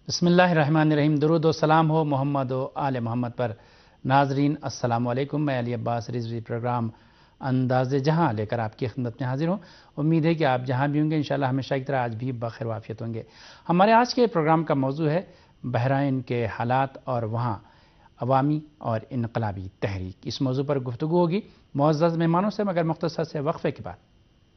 بسم اللہ الرحمن الرحیم۔ درود و سلام ہو محمد و آل محمد پر۔ ناظرین السلام علیکم، میں علی عباس رضوی پروگرام انداز جہاں لے کر آپ کی خدمت میں حاضر ہوں۔ امید ہے کہ آپ جہاں بھی ہوں گے انشاءاللہ ہمیشہ کی طرح آج بھی بخیر و عافیت ہوں گے۔ ہمارے آج کے پروگرام کا موضوع ہے بحرین کے حالات اور وہاں عوامی اور انقلابی تحریک۔ اس موضوع پر گفتگو ہوگی معزز مہمانوں سے، مگر مختصر سے وقفے کے بعد۔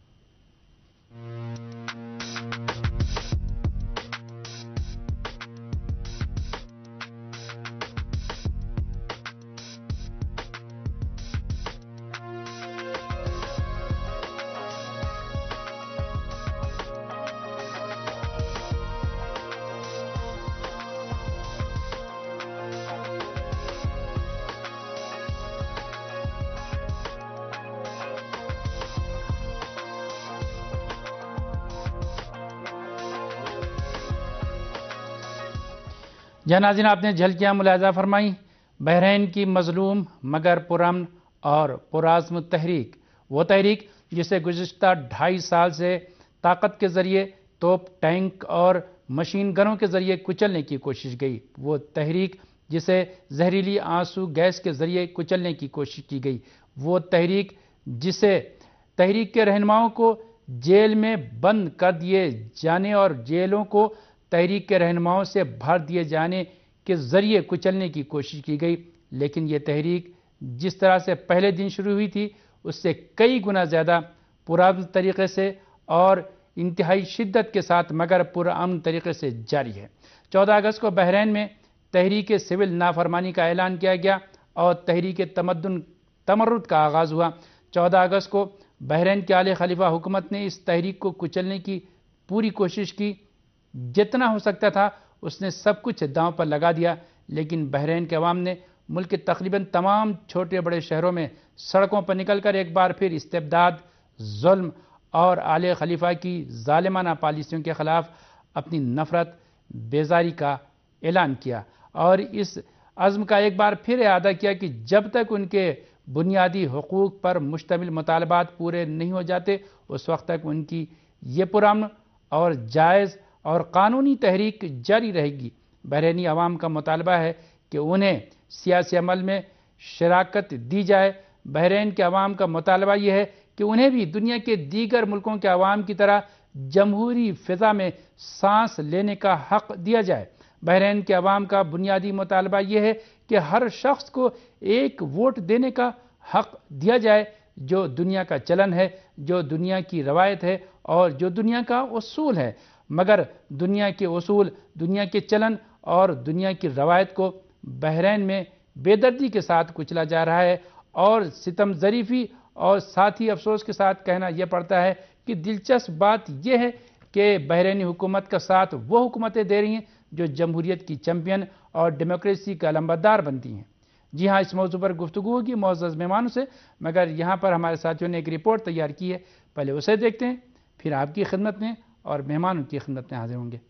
جہاں ناظرین آپ نے جھلکیاں ملاحظہ فرمائی، بحرین کی مظلوم مگر پرامن اور پرعزم تحریک، وہ تحریک جسے گزشتہ 2.5 سال سے طاقت کے ذریعے توپ، ٹینک اور مشین گنوں کے ذریعے کچلنے کی کوشش گئی، وہ تحریک جسے زہریلی آنسو گیس کے ذریعے کچلنے کی کوشش کی گئی، وہ تحریک جسے تحریک کے رہنماؤں کو جیل میں بند کر دیے جانے اور جیلوں کو تحریک کے رہنماؤں سے بھر دیے جانے کے ذریعے کچلنے کی کوشش کی گئی۔ لیکن یہ تحریک جس طرح سے پہلے دن شروع ہوئی تھی اس سے کئی گنا زیادہ پرامن طریقے سے اور انتہائی شدت کے ساتھ مگر پرامن طریقے سے جاری ہے۔ 14 اگست کو بحرین میں تحریک سول نافرمانی کا اعلان کیا گیا اور تحریک تمرد کا آغاز ہوا۔ 14 اگست کو بحرین کی آل خلیفہ حکومت نے اس تحریک کو کچلنے کی پوری کوشش کی، جتنا ہو سکتا تھا اس نے سب کچھ داؤں پر لگا دیا، لیکن بحرین کے عوام نے ملک کے تقریباً تمام چھوٹے بڑے شہروں میں سڑکوں پر نکل کر ایک بار پھر استبداد، ظلم اور آل خلیفہ کی ظالمانہ پالیسیوں کے خلاف اپنی نفرت بیزاری کا اعلان کیا اور اس عزم کا ایک بار پھر اعادہ کیا کہ جب تک ان کے بنیادی حقوق پر مشتمل مطالبات پورے نہیں ہو جاتے اس وقت تک ان کی یہ پرامن اور جائز اور قانونی تحریک جاری رہے گی۔ بحرینی عوام کا مطالبہ ہے کہ انہیں سیاسی عمل میں شراکت دی جائے۔ بحرین کے عوام کا مطالبہ یہ ہے کہ انہیں بھی دنیا کے دیگر ملکوں کے عوام کی طرح جمہوری فضا میں سانس لینے کا حق دیا جائے۔ بحرین کے عوام کا بنیادی مطالبہ یہ ہے کہ ہر شخص کو ایک ووٹ دینے کا حق دیا جائے، جو دنیا کا چلن ہے، جو دنیا کی روایت ہے اور جو دنیا کا اصول ہے۔ مگر دنیا کے اصول، دنیا کے چلن اور دنیا کی روایت کو بحرین میں بے دردی کے ساتھ کچلا جا رہا ہے اور ستم ظریفی اور ساتھ ہی افسوس کے ساتھ کہنا یہ پڑتا ہے کہ دلچسپ بات یہ ہے کہ بحرینی حکومت کا ساتھ وہ حکومتیں دے رہی ہیں جو جمہوریت کی چیمپئن اور ڈیموکریسی کا علمبردار بنتی ہیں۔ جی ہاں، اس موضوع پر گفتگو ہوگی معزز مہمانوں سے، مگر یہاں پر ہمارے ساتھیوں نے ایک رپورٹ تیار کی ہے، پہلے اسے دیکھتے ہیں پھر آپ کی خدمت میں اور مہمانوں کی خدمت میں حاضر ہوں گے۔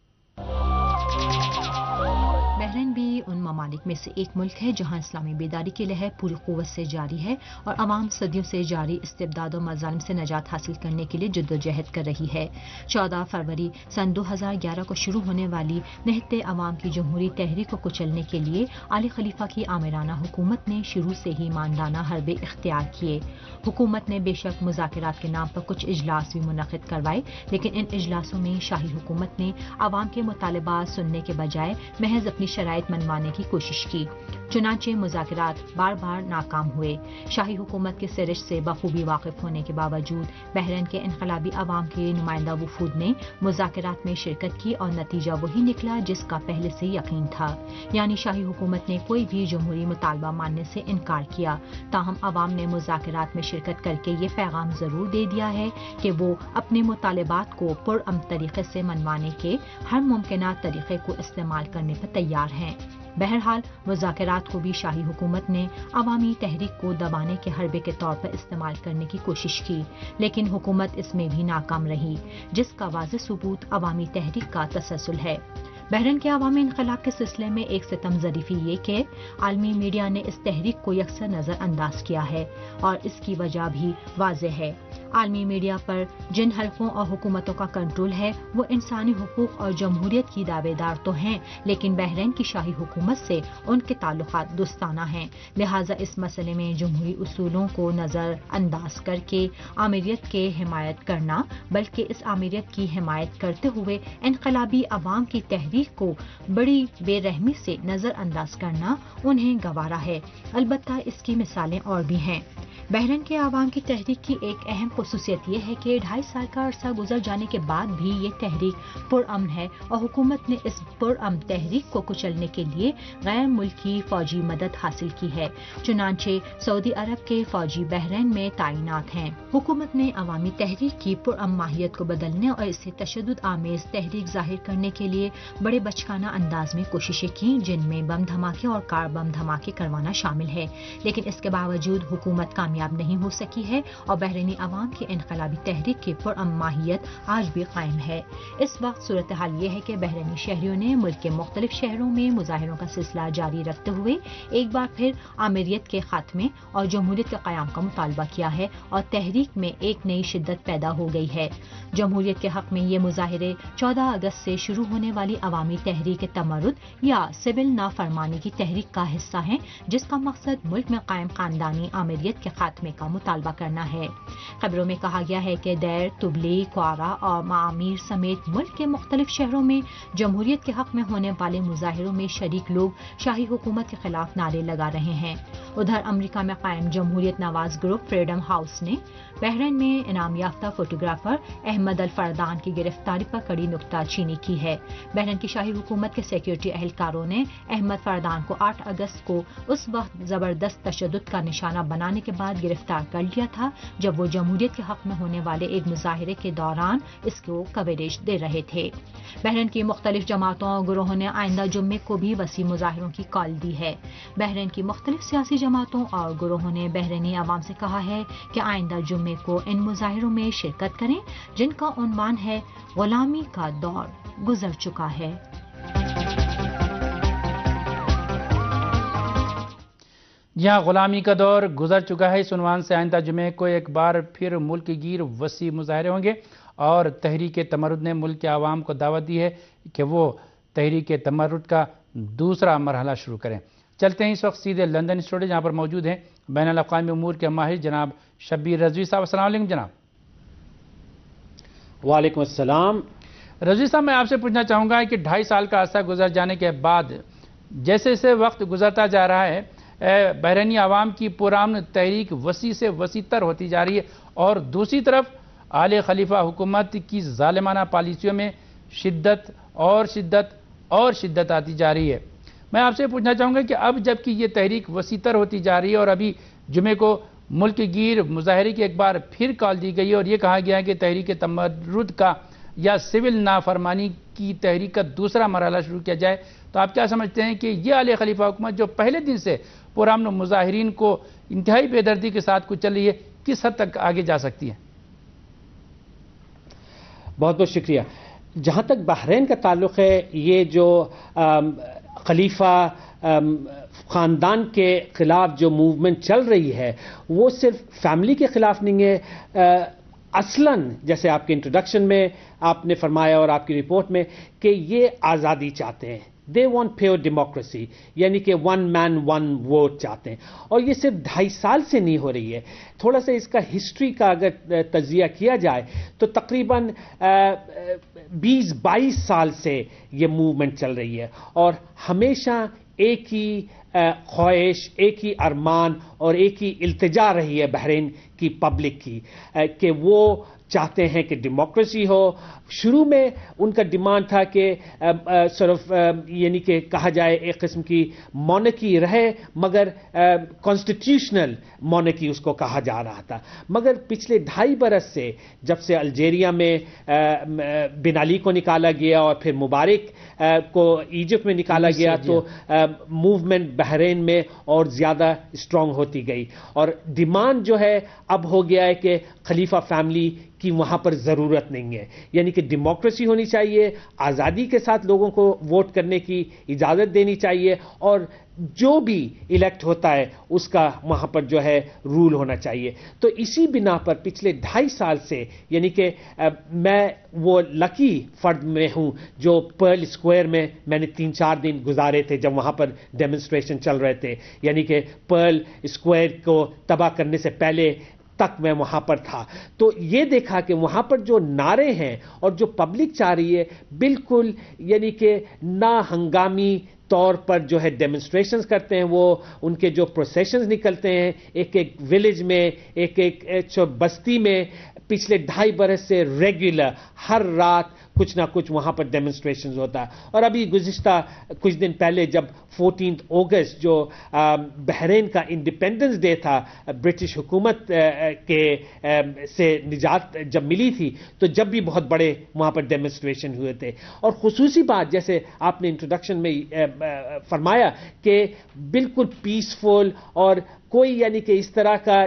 بحرین بھی ان ممالک میں سے ایک ملک ہے جہاں اسلامی بیداری کی لہر پوری قوت سے جاری ہے اور عوام صدیوں سے جاری استبداد و مظالم سے نجات حاصل کرنے کے لیے جدوجہد کر رہی ہے۔ 14 فروری سن 2011 کو شروع ہونے والی نہضت عوام کی جمہوری تحریک کو کچلنے کے لیے آل خلیفہ کی آمرانہ حکومت نے شروع سے ہی ماندانہ حربے اختیار کیے۔ حکومت نے بے شک مذاکرات کے نام پر کچھ اجلاس بھی منعقد کروائے، لیکن ان اجلاسوں میں شاہی حکومت نے عوام کے مطالبات سننے کے بجائے محض اپنی شرائط منوانے کی کوشش کی۔ چنانچہ مذاکرات بار بار ناکام ہوئے۔ شاہی حکومت کے سرشت سے بخوبی واقف ہونے کے باوجود بحرین کے انقلابی عوام کے نمائندہ وفود نے مذاکرات میں شرکت کی اور نتیجہ وہی نکلا جس کا پہلے سے یقین تھا، یعنی شاہی حکومت نے کوئی بھی جمہوری مطالبہ ماننے سے انکار کیا۔ تاہم عوام نے مذاکرات میں شرکت کر کے یہ پیغام ضرور دے دیا ہے کہ وہ اپنے مطالبات کو پرامن طریقے سے منوانے کے ہر ممکنہ طریقے کو استعمال کرنے پر تیار ہیں۔ بہرحال مذاکرات کو بھی شاہی حکومت نے عوامی تحریک کو دبانے کے حربے کے طور پر استعمال کرنے کی کوشش کی، لیکن حکومت اس میں بھی ناکام رہی، جس کا واضح ثبوت عوامی تحریک کا تسلسل ہے۔ بحرین کے عوامی انقلاب کے سلسلے میں ایک ستم ظریفی یہ کہ عالمی میڈیا نے اس تحریک کو یکسر نظر انداز کیا ہے اور اس کی وجہ بھی واضح ہے۔ عالمی میڈیا پر جن حلقوں اور حکومتوں کا کنٹرول ہے وہ انسانی حقوق اور جمہوریت کی دعوے دار تو ہیں، لیکن بحرین کی شاہی حکومت سے ان کے تعلقات دوستانہ ہیں، لہٰذا اس مسئلے میں جمہوری اصولوں کو نظر انداز کر کے آمیریت کے حمایت کرنا، بلکہ اس آمیریت کی حمایت کرتے ہوئے انقلابی عوام کی تحریک کو بڑی بے رحمی سے نظر انداز کرنا انہیں گوارا ہے۔ البتہ اس کی مثالیں اور بھی ہیں۔ بحرین کے عوام کی تحریک کی ایک اہم خصوصیت یہ ہے کہ 2.5 سال کا عرصہ گزر جانے کے بعد بھی یہ تحریک پرامن ہے اور حکومت نے اس پرامن تحریک کو کچلنے کے لیے غیر ملکی فوجی مدد حاصل کی ہے، چنانچہ سعودی عرب کے فوجی بحرین میں تعینات ہیں۔ حکومت نے عوامی تحریک کی پرامن ماہیت کو بدلنے اور اسے تشدد آمیز تحریک ظاہر کرنے کے لیے بڑے بچکانہ انداز میں کوششیں کی، جن میں بم دھماکے اور کار بم دھماکے کروانا شامل ہے، لیکن اس کے باوجود حکومت کامیاب نہیں ہو سکی ہے اور بحرینی عوام کی انقلابی تحریک کی پرامن ماہیت آج بھی قائم ہے۔ اس وقت صورتحال یہ ہے کہ بحرینی شہریوں نے ملک کے مختلف شہروں میں مظاہروں کا سلسلہ جاری رکھتے ہوئے ایک بار پھر آمیریت کے خاتمے اور جمہوریت کے قیام کا مطالبہ کیا ہے اور تحریک میں ایک نئی شدت پیدا ہو گئی ہے۔ جمہوریت کے حق میں یہ مظاہرے 14 اگست سے شروع ہونے والی عوامی تحریک تمرد یا سول نافرمانی کی تحریک کا حصہ ہیں، جس کا مقصد ملک میں قائم خاندانی آمیریت کے خاتمے کا مطالبہ کرنا ہے۔ خبروں میں کہا گیا ہے کہ دیر، تبلی، کوارا اور معامیر سمیت ملک کے مختلف شہروں میں جمہوریت کے حق میں ہونے والے مظاہروں میں شریک لوگ شاہی حکومت کے خلاف نعرے لگا رہے ہیں۔ ادھر امریکہ میں قائم جمہوریت نواز گروپ فریڈم ہاؤس نے بحرین میں انعام یافتہ فوٹوگرافر احمد الفردان کی گرفتاری پر کڑی نکتہ چینی کی ہے۔ بحرین کی شاہی حکومت کے سیکیورٹی اہلکاروں نے احمد فردان کو 8 اگست کو اس وقت زبردست تشدد کا نشانہ بنانے کے بعد گرفتار کر لیا تھا جب وہ جمہوریت کے حق میں ہونے والے ایک مظاہرے کے دوران اس کو کوریج دے رہے تھے۔ بحرین کی مختلف جماعتوں اور گروہوں نے آئندہ جمعے کو بھی وسیع مظاہروں کی کال دی ہے۔ بحرین کی مختلف سیاسی جماعتوں اور گروہوں نے بحرینی عوام سے کہا ہے کہ آئندہ جمعے کو ان مظاہروں میں شرکت کریں جن کا عنوان ہے غلامی کا دور گزر چکا ہے۔ یہاں غلامی کا دور گزر چکا ہے، اس عنوان سے آئندہ جمعے کو ایک بار پھر ملک گیر وسیع مظاہرے ہوں گے اور تحریک تمرد نے ملک کے عوام کو دعوت دی ہے کہ وہ تحریک تمرد کا دوسرا مرحلہ شروع کریں۔ چلتے ہیں اس وقت سیدھے لندن اسٹوڈیو، جہاں پر موجود ہیں بین الاقوامی امور کے ماہر جناب شبیر رضوی صاحب۔ السلام علیکم جناب۔ وعلیکم السلام۔ رضوی صاحب، میں آپ سے پوچھنا چاہوں گا کہ 2.5 سال کا عرصہ گزر جانے کے بعد جیسے جیسے وقت گزرتا جا رہا ہے، بحرینی عوام کی پرامن تحریک وسیع سے وسیع تر ہوتی جا رہی ہے اور دوسری طرف آل خلیفہ حکومت کی ظالمانہ پالیسیوں میں شدت اور شدت اور شدت آتی جا رہی ہے۔ میں آپ سے پوچھنا چاہوں گا کہ اب جب کہ یہ تحریک وسیع تر ہوتی جا رہی ہے اور ابھی جمعے کو ملک گیر مظاہرے کی ایک بار پھر کال دی گئی ہے اور یہ کہا گیا ہے کہ تحریک تمرد کا یا سول نافرمانی کی تحریک کا دوسرا مرحلہ شروع کیا جائے، تو آپ کیا سمجھتے ہیں کہ یہ آل خلیفہ حکومت جو پہلے دن سے پرامن مظاہرین کو انتہائی بے دردی کے ساتھ کچل رہی ہے، کس حد تک آگے جا سکتی ہے؟ بہت بہت شکریہ۔ جہاں تک بحرین کا تعلق ہے، یہ جو خلیفہ خاندان کے خلاف جو موومنٹ چل رہی ہے وہ صرف فیملی کے خلاف نہیں ہے، اصلاً جیسے آپ کے انٹروڈکشن میں آپ نے فرمایا اور آپ کی رپورٹ میں کہ یہ آزادی چاہتے ہیں، دے وانٹ پیور ڈیموکریسی، یعنی کہ 1 man 1 vote چاہتے ہیں، اور یہ صرف 2.5 سال سے نہیں ہو رہی ہے۔ تھوڑا سا اس کا ہسٹری کا اگر تجزیہ کیا جائے تو تقریباً 20-22 سال سے یہ موومنٹ چل رہی ہے اور ہمیشہ ایک ہی خواہش، ایک ہی ارمان اور ایک ہی التجا رہی ہے بحرین کی پبلک کی کہ وہ چاہتے ہیں کہ ڈیموکریسی ہو۔ شروع میں ان کا ڈیمانڈ تھا کہ صرف یعنی کہ کہا جائے ایک قسم کی مونارکی رہے، مگر کانسٹیٹیوشنل مونارکی اس کو کہا جا رہا تھا۔ مگر پچھلے 2.5 برس سے جب سے الجیریا میں بن علی کو نکالا گیا اور پھر مبارک کو ایجپٹ میں نکالا گیا تو موومنٹ بحرین میں اور زیادہ اسٹرانگ ہوتی گئی اور ڈیمانڈ جو ہے اب ہو گیا ہے کہ خلیفہ فیملی کی وہاں پر ضرورت نہیں ہے. یعنی کہ ڈیموکریسی ہونی چاہیے, آزادی کے ساتھ لوگوں کو ووٹ کرنے کی اجازت دینی چاہیے, اور جو بھی الیکٹ ہوتا ہے اس کا وہاں پر جو ہے رول ہونا چاہیے. تو اسی بنا پر پچھلے 2.5 سال سے, یعنی کہ میں وہ لکی فرد میں ہوں جو پرل اسکوائر میں نے 3-4 دن گزارے تھے جب وہاں پر ڈیمونسٹریشن چل رہے تھے. یعنی کہ پرل اسکوائر کو تباہ کرنے سے پہلے تک میں وہاں پر تھا. تو یہ دیکھا کہ وہاں پر جو نعرے ہیں اور جو پبلک چاہ رہی ہے, بالکل یعنی کہ نا ہنگامی طور پر جو ہے ڈیمونسٹریشنز کرتے ہیں, وہ ان کے جو پروسیشنز نکلتے ہیں ایک ایک ولیج میں, ایک ایک بستی میں, پچھلے 2.5 برس سے ریگولر ہر رات کچھ نہ کچھ وہاں پر ڈیمونسٹریشنز ہوتا ہے. اور ابھی گزشتہ کچھ دن پہلے جب 14 اگست جو بحرین کا انڈیپینڈنس ڈے تھا, برٹش حکومت کے سے نجات جب ملی تھی, تو جب بھی بہت بڑے وہاں پر ڈیمونسٹریشن ہوئے تھے. اور خصوصی بات جیسے آپ نے انٹروڈکشن میں فرمایا کہ بالکل پیسفل, اور کوئی یعنی کہ اس طرح کا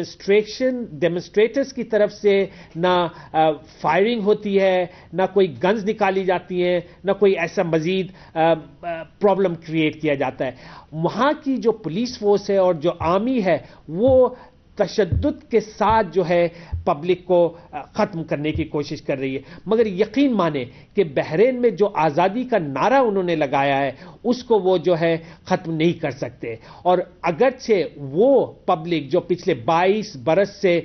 ڈیمونسٹریٹرز کی طرف سے نہ فائرنگ ہوتی ہے, نہ کوئی گنز نکالی جاتی ہیں, نہ کوئی ایسا مزید پرابلم کریٹ کیا جاتا ہے. وہاں کی جو پولیس فورس ہے اور جو آرمی ہے وہ تشدد کے ساتھ جو ہے پبلک کو ختم کرنے کی کوشش کر رہی ہے. مگر یقین مانیں کہ بحرین میں جو آزادی کا نعرہ انہوں نے لگایا ہے اس کو وہ جو ہے ختم نہیں کر سکتے. اور اگرچہ وہ پبلک جو پچھلے 22 برس سے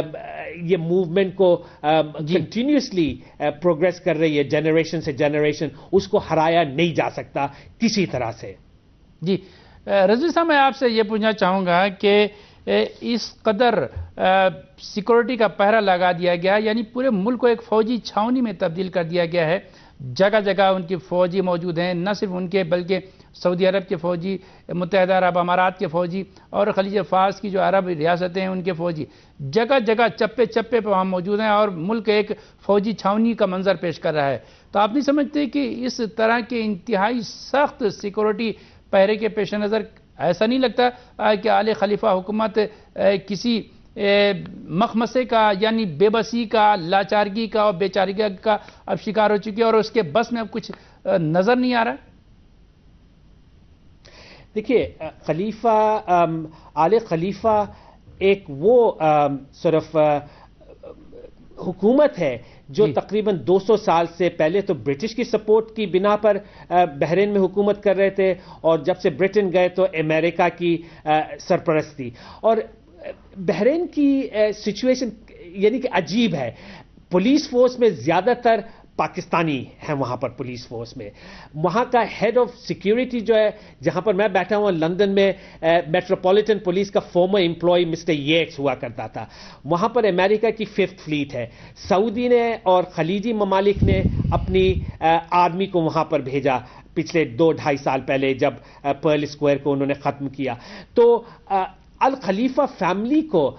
یہ موومنٹ کو کنٹینیوسلی پروگریس کر رہی ہے جنریشن سے جنریشن, اس کو ہرایا نہیں جا سکتا کسی طرح سے. جی رضوی صاحب, میں آپ سے یہ پوچھنا چاہوں گا کہ اس قدر سیکورٹی کا پہرا لگا دیا گیا, یعنی پورے ملک کو ایک فوجی چھاونی میں تبدیل کر دیا گیا ہے. جگہ جگہ ان کی فوجی موجود ہیں, نہ صرف ان کے بلکہ سعودی عرب کے فوجی, متحدہ عرب امارات کے فوجی, اور خلیج فارس کی جو عرب ریاستیں ہیں ان کے فوجی جگہ جگہ چپے چپے پہ وہاں موجود ہیں, اور ملک ایک فوجی چھاونی کا منظر پیش کر رہا ہے. تو آپ نہیں سمجھتے کہ اس طرح کے انتہائی سخت سیکورٹی پہرے کے پیش نظر ایسا نہیں لگتا کہ آل خلیفہ حکومت کسی مخمسے کا, یعنی بے بسی کا, لاچارگی کا اور بے چارگی کا اب شکار ہو چکی ہے, اور اس کے بس میں اب کچھ نظر نہیں آ رہا؟ دیکھیے, آل خلیفہ ایک وہ صرف حکومت ہے جو تقریباً 200 سال سے پہلے تو برٹش کی سپورٹ کی بنا پر بحرین میں حکومت کر رہے تھے, اور جب سے برٹن گئے تو امریکہ کی سرپرستی. اور بحرین کی سچویشن یعنی کہ عجیب ہے. پولیس فورس میں زیادہ تر پاکستانی ہیں وہاں پر پولیس فورس میں. وہاں کا ہیڈ آف سیکیورٹی جو ہے, جہاں پر میں بیٹھا ہوں لندن میں, میٹروپولیٹن پولیس کا فارمر امپلائی مسٹر ییٹس ہوا کرتا تھا. وہاں پر امریکہ کی 5th فلیٹ ہے. سعودی نے اور خلیجی ممالک نے اپنی آرمی کو وہاں پر بھیجا پچھلے 2-2.5 سال پہلے جب پرل اسکوائر کو انہوں نے ختم کیا. تو الخلیفہ فیملی کو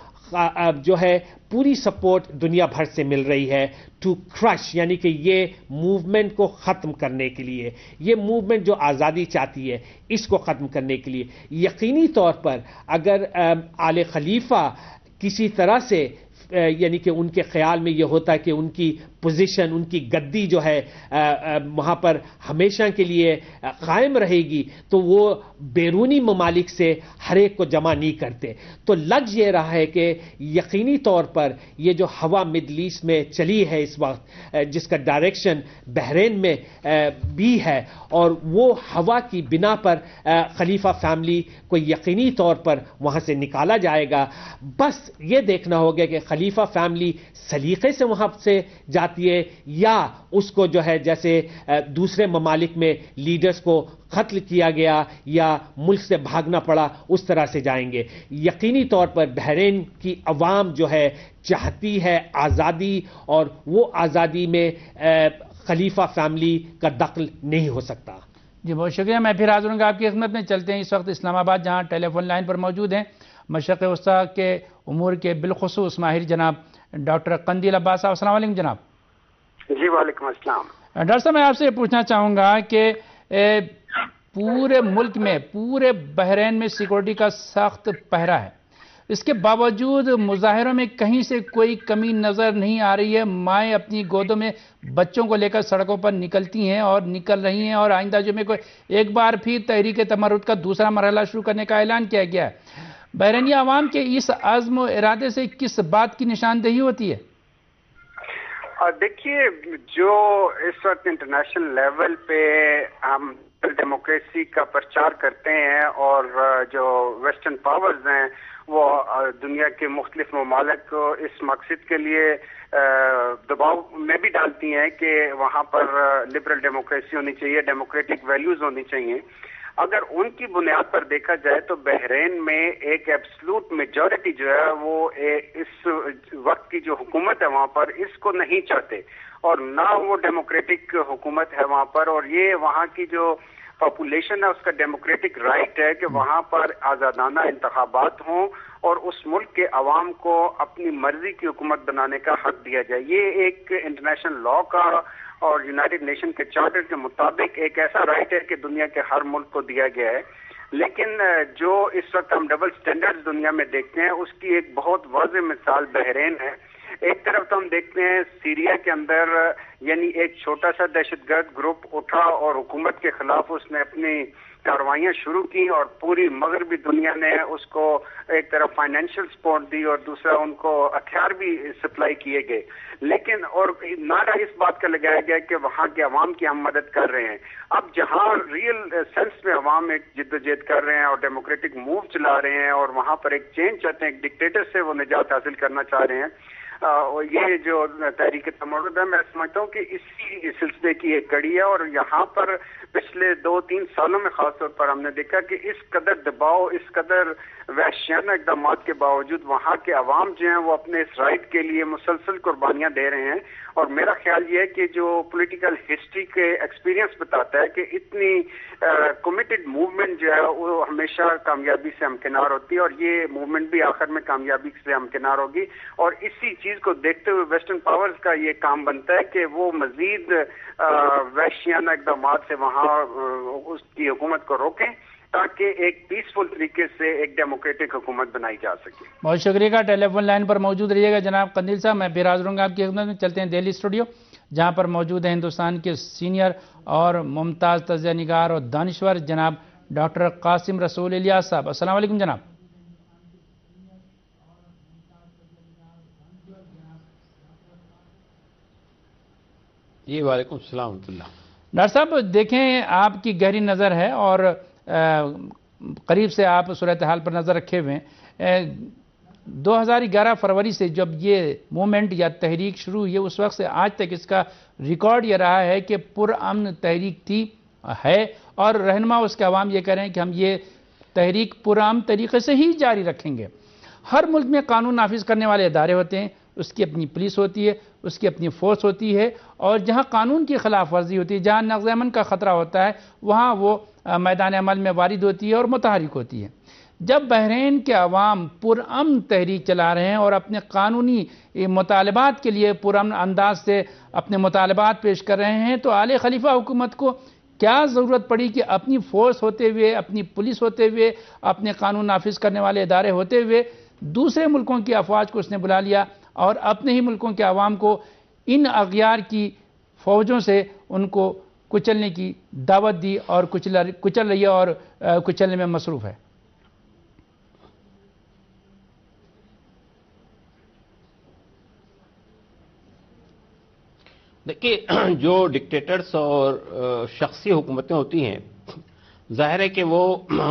جو ہے پوری سپورٹ دنیا بھر سے مل رہی ہے ٹو کرش, یعنی کہ یہ موومنٹ کو ختم کرنے کے لیے, یہ موومنٹ جو آزادی چاہتی ہے اس کو ختم کرنے کے لیے. یقینی طور پر اگر آل خلیفہ کسی طرح سے یعنی کہ ان کے خیال میں یہ ہوتا ہے کہ ان کی پوزیشن, ان کی گدی جو ہے وہاں پر ہمیشہ کے لیے قائم رہے گی, تو وہ بیرونی ممالک سے ہر ایک کو جمع نہیں کرتے. تو لگ یہ رہا ہے کہ یقینی طور پر یہ جو ہوا مڈل ایسٹ میں چلی ہے اس وقت, جس کا ڈائریکشن بحرین میں بھی ہے, اور وہ ہوا کی بنا پر خلیفہ فیملی کو یقینی طور پر وہاں سے نکالا جائے گا. بس یہ دیکھنا ہوگا کہ خلیفہ فیملی سلیقے سے وہاں سے جاتی ہے یا اس کو جو ہے جیسے دوسرے ممالک میں لیڈرز کو قتل کیا گیا یا ملک سے بھاگنا پڑا اس طرح سے جائیں گے. یقینی طور پر بحرین کی عوام جو ہے چاہتی ہے آزادی, اور وہ آزادی میں خلیفہ فیملی کا دخل نہیں ہو سکتا. جی بہت شکریہ. میں پھر حاضر ہوں گا آپ کی خدمت میں. چلتے ہیں اس وقت اسلام آباد, جہاں ٹیلی فون لائن پر موجود ہیں مشرق وسطیٰ کے امور کے بالخصوص ماہر جناب ڈاکٹر قندیل عباس صاحب. السلام علیکم جناب. جی وعلیکم السلام. ڈاکٹر صاحب, میں آپ سے یہ پوچھنا چاہوں گا کہ پورے ملک میں, پورے بحرین میں سیکورٹی کا سخت پہرا ہے. اس کے باوجود مظاہروں میں کہیں سے کوئی کمی نظر نہیں آ رہی ہے. مائیں اپنی گودوں میں بچوں کو لے کر سڑکوں پر نکلتی ہیں اور نکل رہی ہیں، اور آئندہ جمعے کو ایک بار پھر تحریک تمرد کا دوسرا مرحلہ شروع کرنے کا اعلان کیا گیا ہے. بحرینی عوام کے اس عزم و ارادے سے کس بات کی نشاندہی ہوتی ہے؟ دیکھیے، جو اس وقت انٹرنیشنل لیول پہ ہم ڈیموکریسی کا پرچار کرتے ہیں اور جو ویسٹرن پاورز ہیں وہ دنیا کے مختلف ممالک کو اس مقصد کے لیے دباؤ میں بھی ڈالتی ہیں کہ وہاں پر لبرل ڈیموکریسی ہونی چاہیے، ڈیموکریٹک ویلیوز ہونی چاہیے. اگر ان کی بنیاد پر دیکھا جائے تو بحرین میں ایک ایبسلوٹ میجورٹی جو ہے وہ اس وقت کی جو حکومت ہے وہاں پر اس کو نہیں چاہتے، اور نہ وہ ڈیموکریٹک حکومت ہے وہاں پر. اور یہ وہاں کی جو پاپولیشن ہے اس کا ڈیموکریٹک رائٹ ہے کہ وہاں پر آزادانہ انتخابات ہوں اور اس ملک کے عوام کو اپنی مرضی کی حکومت بنانے کا حق دیا جائے. یہ ایک انٹرنیشنل لا کا اور یونائٹڈ نیشن کے چارٹر کے مطابق ایک ایسا رائٹ ہے کہ دنیا کے ہر ملک کو دیا گیا ہے. لیکن جو اس وقت ہم ڈبل سٹینڈرڈز دنیا میں دیکھتے ہیں اس کی ایک بہت واضح مثال بحرین ہے. ایک طرف تو ہم دیکھتے ہیں سیریا کے اندر یعنی ایک چھوٹا سا دہشت گرد گروپ اٹھا اور حکومت کے خلاف اس نے اپنی کاروائیاں شروع کی اور پوری مغربی دنیا نے اس کو ایک طرف فائنینشیل سپورٹ دی اور دوسرا ان کو ہتھیار بھی سپلائی کیے گئے. لیکن اور نعرہ اس بات کا لگایا گیا کہ وہاں کے عوام کی ہم مدد کر رہے ہیں. اب جہاں ریئل سینس میں عوام ایک جدوجہد کر رہے ہیں اور ڈیموکریٹک موو چلا رہے ہیں اور وہاں پر ایک چینج چاہتے ہیں، ایک ڈکٹیٹر سے وہ نجات حاصل کرنا چاہ رہے ہیں، یہ جو تحریک تمرد ہے میں سمجھتا ہوں کہ اسی سلسلے کی ایک کڑی ہے. اور یہاں پر پچھلے 2-3 سالوں میں خاص طور پر ہم نے دیکھا کہ اس قدر دباؤ، اس قدر وحشیانہ اقدامات کے باوجود وہاں کے عوام جو ہیں وہ اپنے اس رائٹ کے لیے مسلسل قربانیاں دے رہے ہیں. اور میرا خیال یہ ہے کہ جو پولیٹیکل ہسٹری کے ایکسپیرینس بتاتا ہے کہ اتنی کمیٹڈ موومنٹ جو ہے وہ ہمیشہ کامیابی سے ہمکنار ہوتی ہے، اور یہ موومنٹ بھی آخر میں کامیابی سے ہمکنار ہوگی. اور اسی چیز کو دیکھتے ہوئے ویسٹرن پاورز کا یہ کام بنتا ہے کہ وہ مزید وحشیانہ اقدامات سے وہاں اس کی حکومت کو روکیں تاکہ ایک پیسفل طریقے سے ایک ڈیموکریٹک حکومت بنائی جا سکے. بہت شکریہ کا ٹیلی فون لائن پر موجود رہیے گا جناب قندیل صاحب. میں پھر حاضر ہوں گا آپ کی خدمت میں. چلتے ہیں دہلی اسٹوڈیو جہاں پر موجود ہیں ہندوستان کے سینئر اور ممتاز تجزیہ نگار اور دانشور جناب ڈاکٹر قاسم رسول الیاس صاحب. السلام علیکم جناب. جی وعلیکم السلام ورحمۃ اللہ. ڈاکٹر صاحب دیکھیں، آپ کی گہری نظر ہے اور قریب سے آپ صورتحال پر نظر رکھے ہوئے ہیں. 2011 فروری سے جب یہ موومنٹ یا تحریک شروع ہوئی ہے اس وقت سے آج تک اس کا ریکارڈ یہ رہا ہے کہ پرامن تحریک تھی ہے، اور رہنما اس کے عوام یہ کہہ رہے ہیں کہ ہم یہ تحریک پرامن طریقے سے ہی جاری رکھیں گے. ہر ملک میں قانون نافذ کرنے والے ادارے ہوتے ہیں، اس کی اپنی پولیس ہوتی ہے، اس کی اپنی فورس ہوتی ہے، اور جہاں قانون کی خلاف ورزی ہوتی ہے، جہاں نقض امن کا خطرہ ہوتا ہے وہاں وہ میدان عمل میں وارد ہوتی ہے اور متحرک ہوتی ہے. جب بحرین کے عوام پرامن تحریک چلا رہے ہیں اور اپنے قانونی مطالبات کے لیے پرامن انداز سے اپنے مطالبات پیش کر رہے ہیں تو آل خلیفہ حکومت کو کیا ضرورت پڑی کہ اپنی فورس ہوتے ہوئے، اپنی پولیس ہوتے ہوئے، اپنے قانون نافذ کرنے والے ادارے ہوتے ہوئے دوسرے ملکوں کی افواج کو اس نے بلا لیا اور اپنے ہی ملکوں کے عوام کو ان اغیار کی فوجوں سے ان کو کچلنے کی دعوت دی اور کچل رہی ہے اور کچلنے میں مصروف ہے؟ دیکھیے، جو ڈکٹیٹرز اور شخصی حکومتیں ہوتی ہیں ظاہر ہے کہ وہ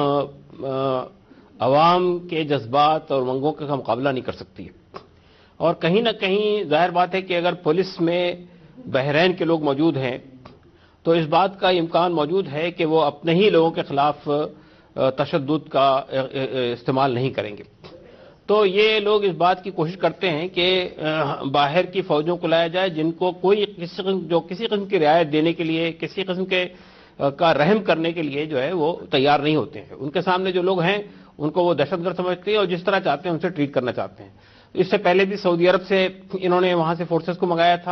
عوام کے جذبات اور منگوں کا مقابلہ نہیں کر سکتی، اور کہیں نہ کہیں ظاہر بات ہے کہ اگر پولیس میں بحرین کے لوگ موجود ہیں تو اس بات کا امکان موجود ہے کہ وہ اپنے ہی لوگوں کے خلاف تشدد کا استعمال نہیں کریں گے. تو یہ لوگ اس بات کی کوشش کرتے ہیں کہ باہر کی فوجوں کو لایا جائے جن کو کسی قسم کی رعایت دینے کے لیے، کسی قسم کا رحم کرنے کے لیے جو ہے وہ تیار نہیں ہوتے ہیں. ان کے سامنے جو لوگ ہیں ان کو وہ دہشت گرد سمجھتے ہیں اور جس طرح چاہتے ہیں ان سے ٹریٹ کرنا چاہتے ہیں. اس سے پہلے بھی سعودی عرب سے انہوں نے وہاں سے فورسز کو منگایا تھا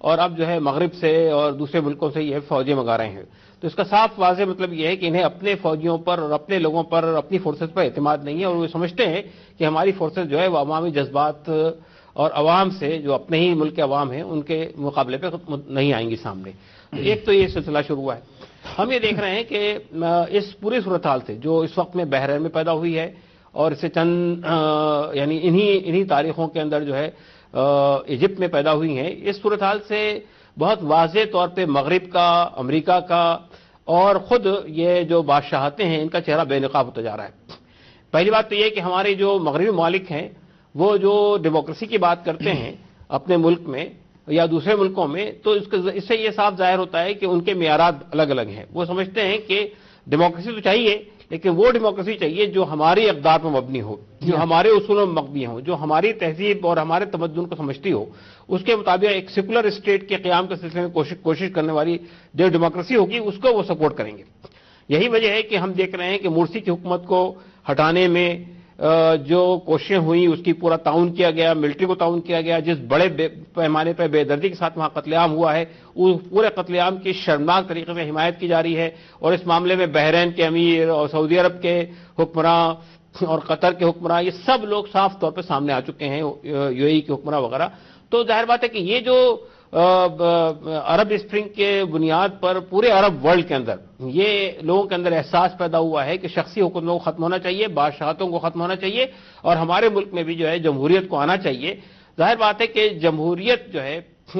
اور اب جو ہے مغرب سے اور دوسرے ملکوں سے یہ فوجیں منگا رہے ہیں. تو اس کا صاف واضح مطلب یہ ہے کہ انہیں اپنے فوجیوں پر اور اپنے لوگوں پر اور اپنی فورسز پر اعتماد نہیں ہے، اور وہ سمجھتے ہیں کہ ہماری فورسز جو ہے وہ عوامی جذبات اور عوام سے، جو اپنے ہی ملک کے عوام ہیں، ان کے مقابلے پہ نہیں آئیں گی سامنے. ایک تو یہ سلسلہ شروع ہوا ہے. ہم یہ دیکھ رہے ہیں کہ اس پوری صورتحال سے جو اس وقت میں بحرین میں پیدا ہوئی ہے، اور اسے چند یعنی انہی تاریخوں کے اندر جو ہے ایجپٹ میں پیدا ہوئی ہیں، اس صورتحال سے بہت واضح طور پہ مغرب کا، امریکہ کا اور خود یہ جو بادشاہتیں ہیں ان کا چہرہ بے نقاب ہوتا جا رہا ہے. پہلی بات تو یہ کہ ہمارے جو مغربی ممالک ہیں وہ جو ڈیموکریسی کی بات کرتے ہیں اپنے ملک میں یا دوسرے ملکوں میں، تو اس سے یہ صاف ظاہر ہوتا ہے کہ ان کے معیارات الگ الگ ہیں. وہ سمجھتے ہیں کہ ڈیموکریسی تو چاہیے، لیکن وہ ڈیموکریسی چاہیے جو ہماری اقدار پر مبنی ہو، جو ہمارے اصولوں پر مبنی ہو، جو ہماری تہذیب اور ہمارے تمدن کو سمجھتی ہو. اس کے مطابق ایک سیکولر اسٹیٹ کے قیام کے سلسلے میں کوشش کرنے والی جو ڈیموکریسی ہوگی اس کو وہ سپورٹ کریں گے. یہی وجہ ہے کہ ہم دیکھ رہے ہیں کہ مرسی کی حکومت کو ہٹانے میں جو کوششیں ہوئیں اس کی پورا تعاون کیا گیا، ملٹری کو تعاون کیا گیا. جس بڑے پیمانے پر بے دردی کے ساتھ وہاں قتل عام ہوا ہے، اس پورے قتل عام کی شرمناک طریقے سے حمایت کی جا رہی ہے. اور اس معاملے میں بحرین کے امیر اور سعودی عرب کے حکمراں اور قطر کے حکمراں، یہ سب لوگ صاف طور پہ سامنے آ چکے ہیں، یو اے ای کے حکمراں وغیرہ. تو ظاہر بات ہے کہ یہ جو عرب اسپرنگ کے بنیاد پر پورے عرب ورلڈ کے اندر یہ لوگوں کے اندر احساس پیدا ہوا ہے کہ شخصی حکومتوں کو ختم ہونا چاہیے، بادشاہتوں کو ختم ہونا چاہیے، اور ہمارے ملک میں بھی جو ہے جمہوریت کو آنا چاہیے. ظاہر بات ہے کہ جمہوریت جو ہے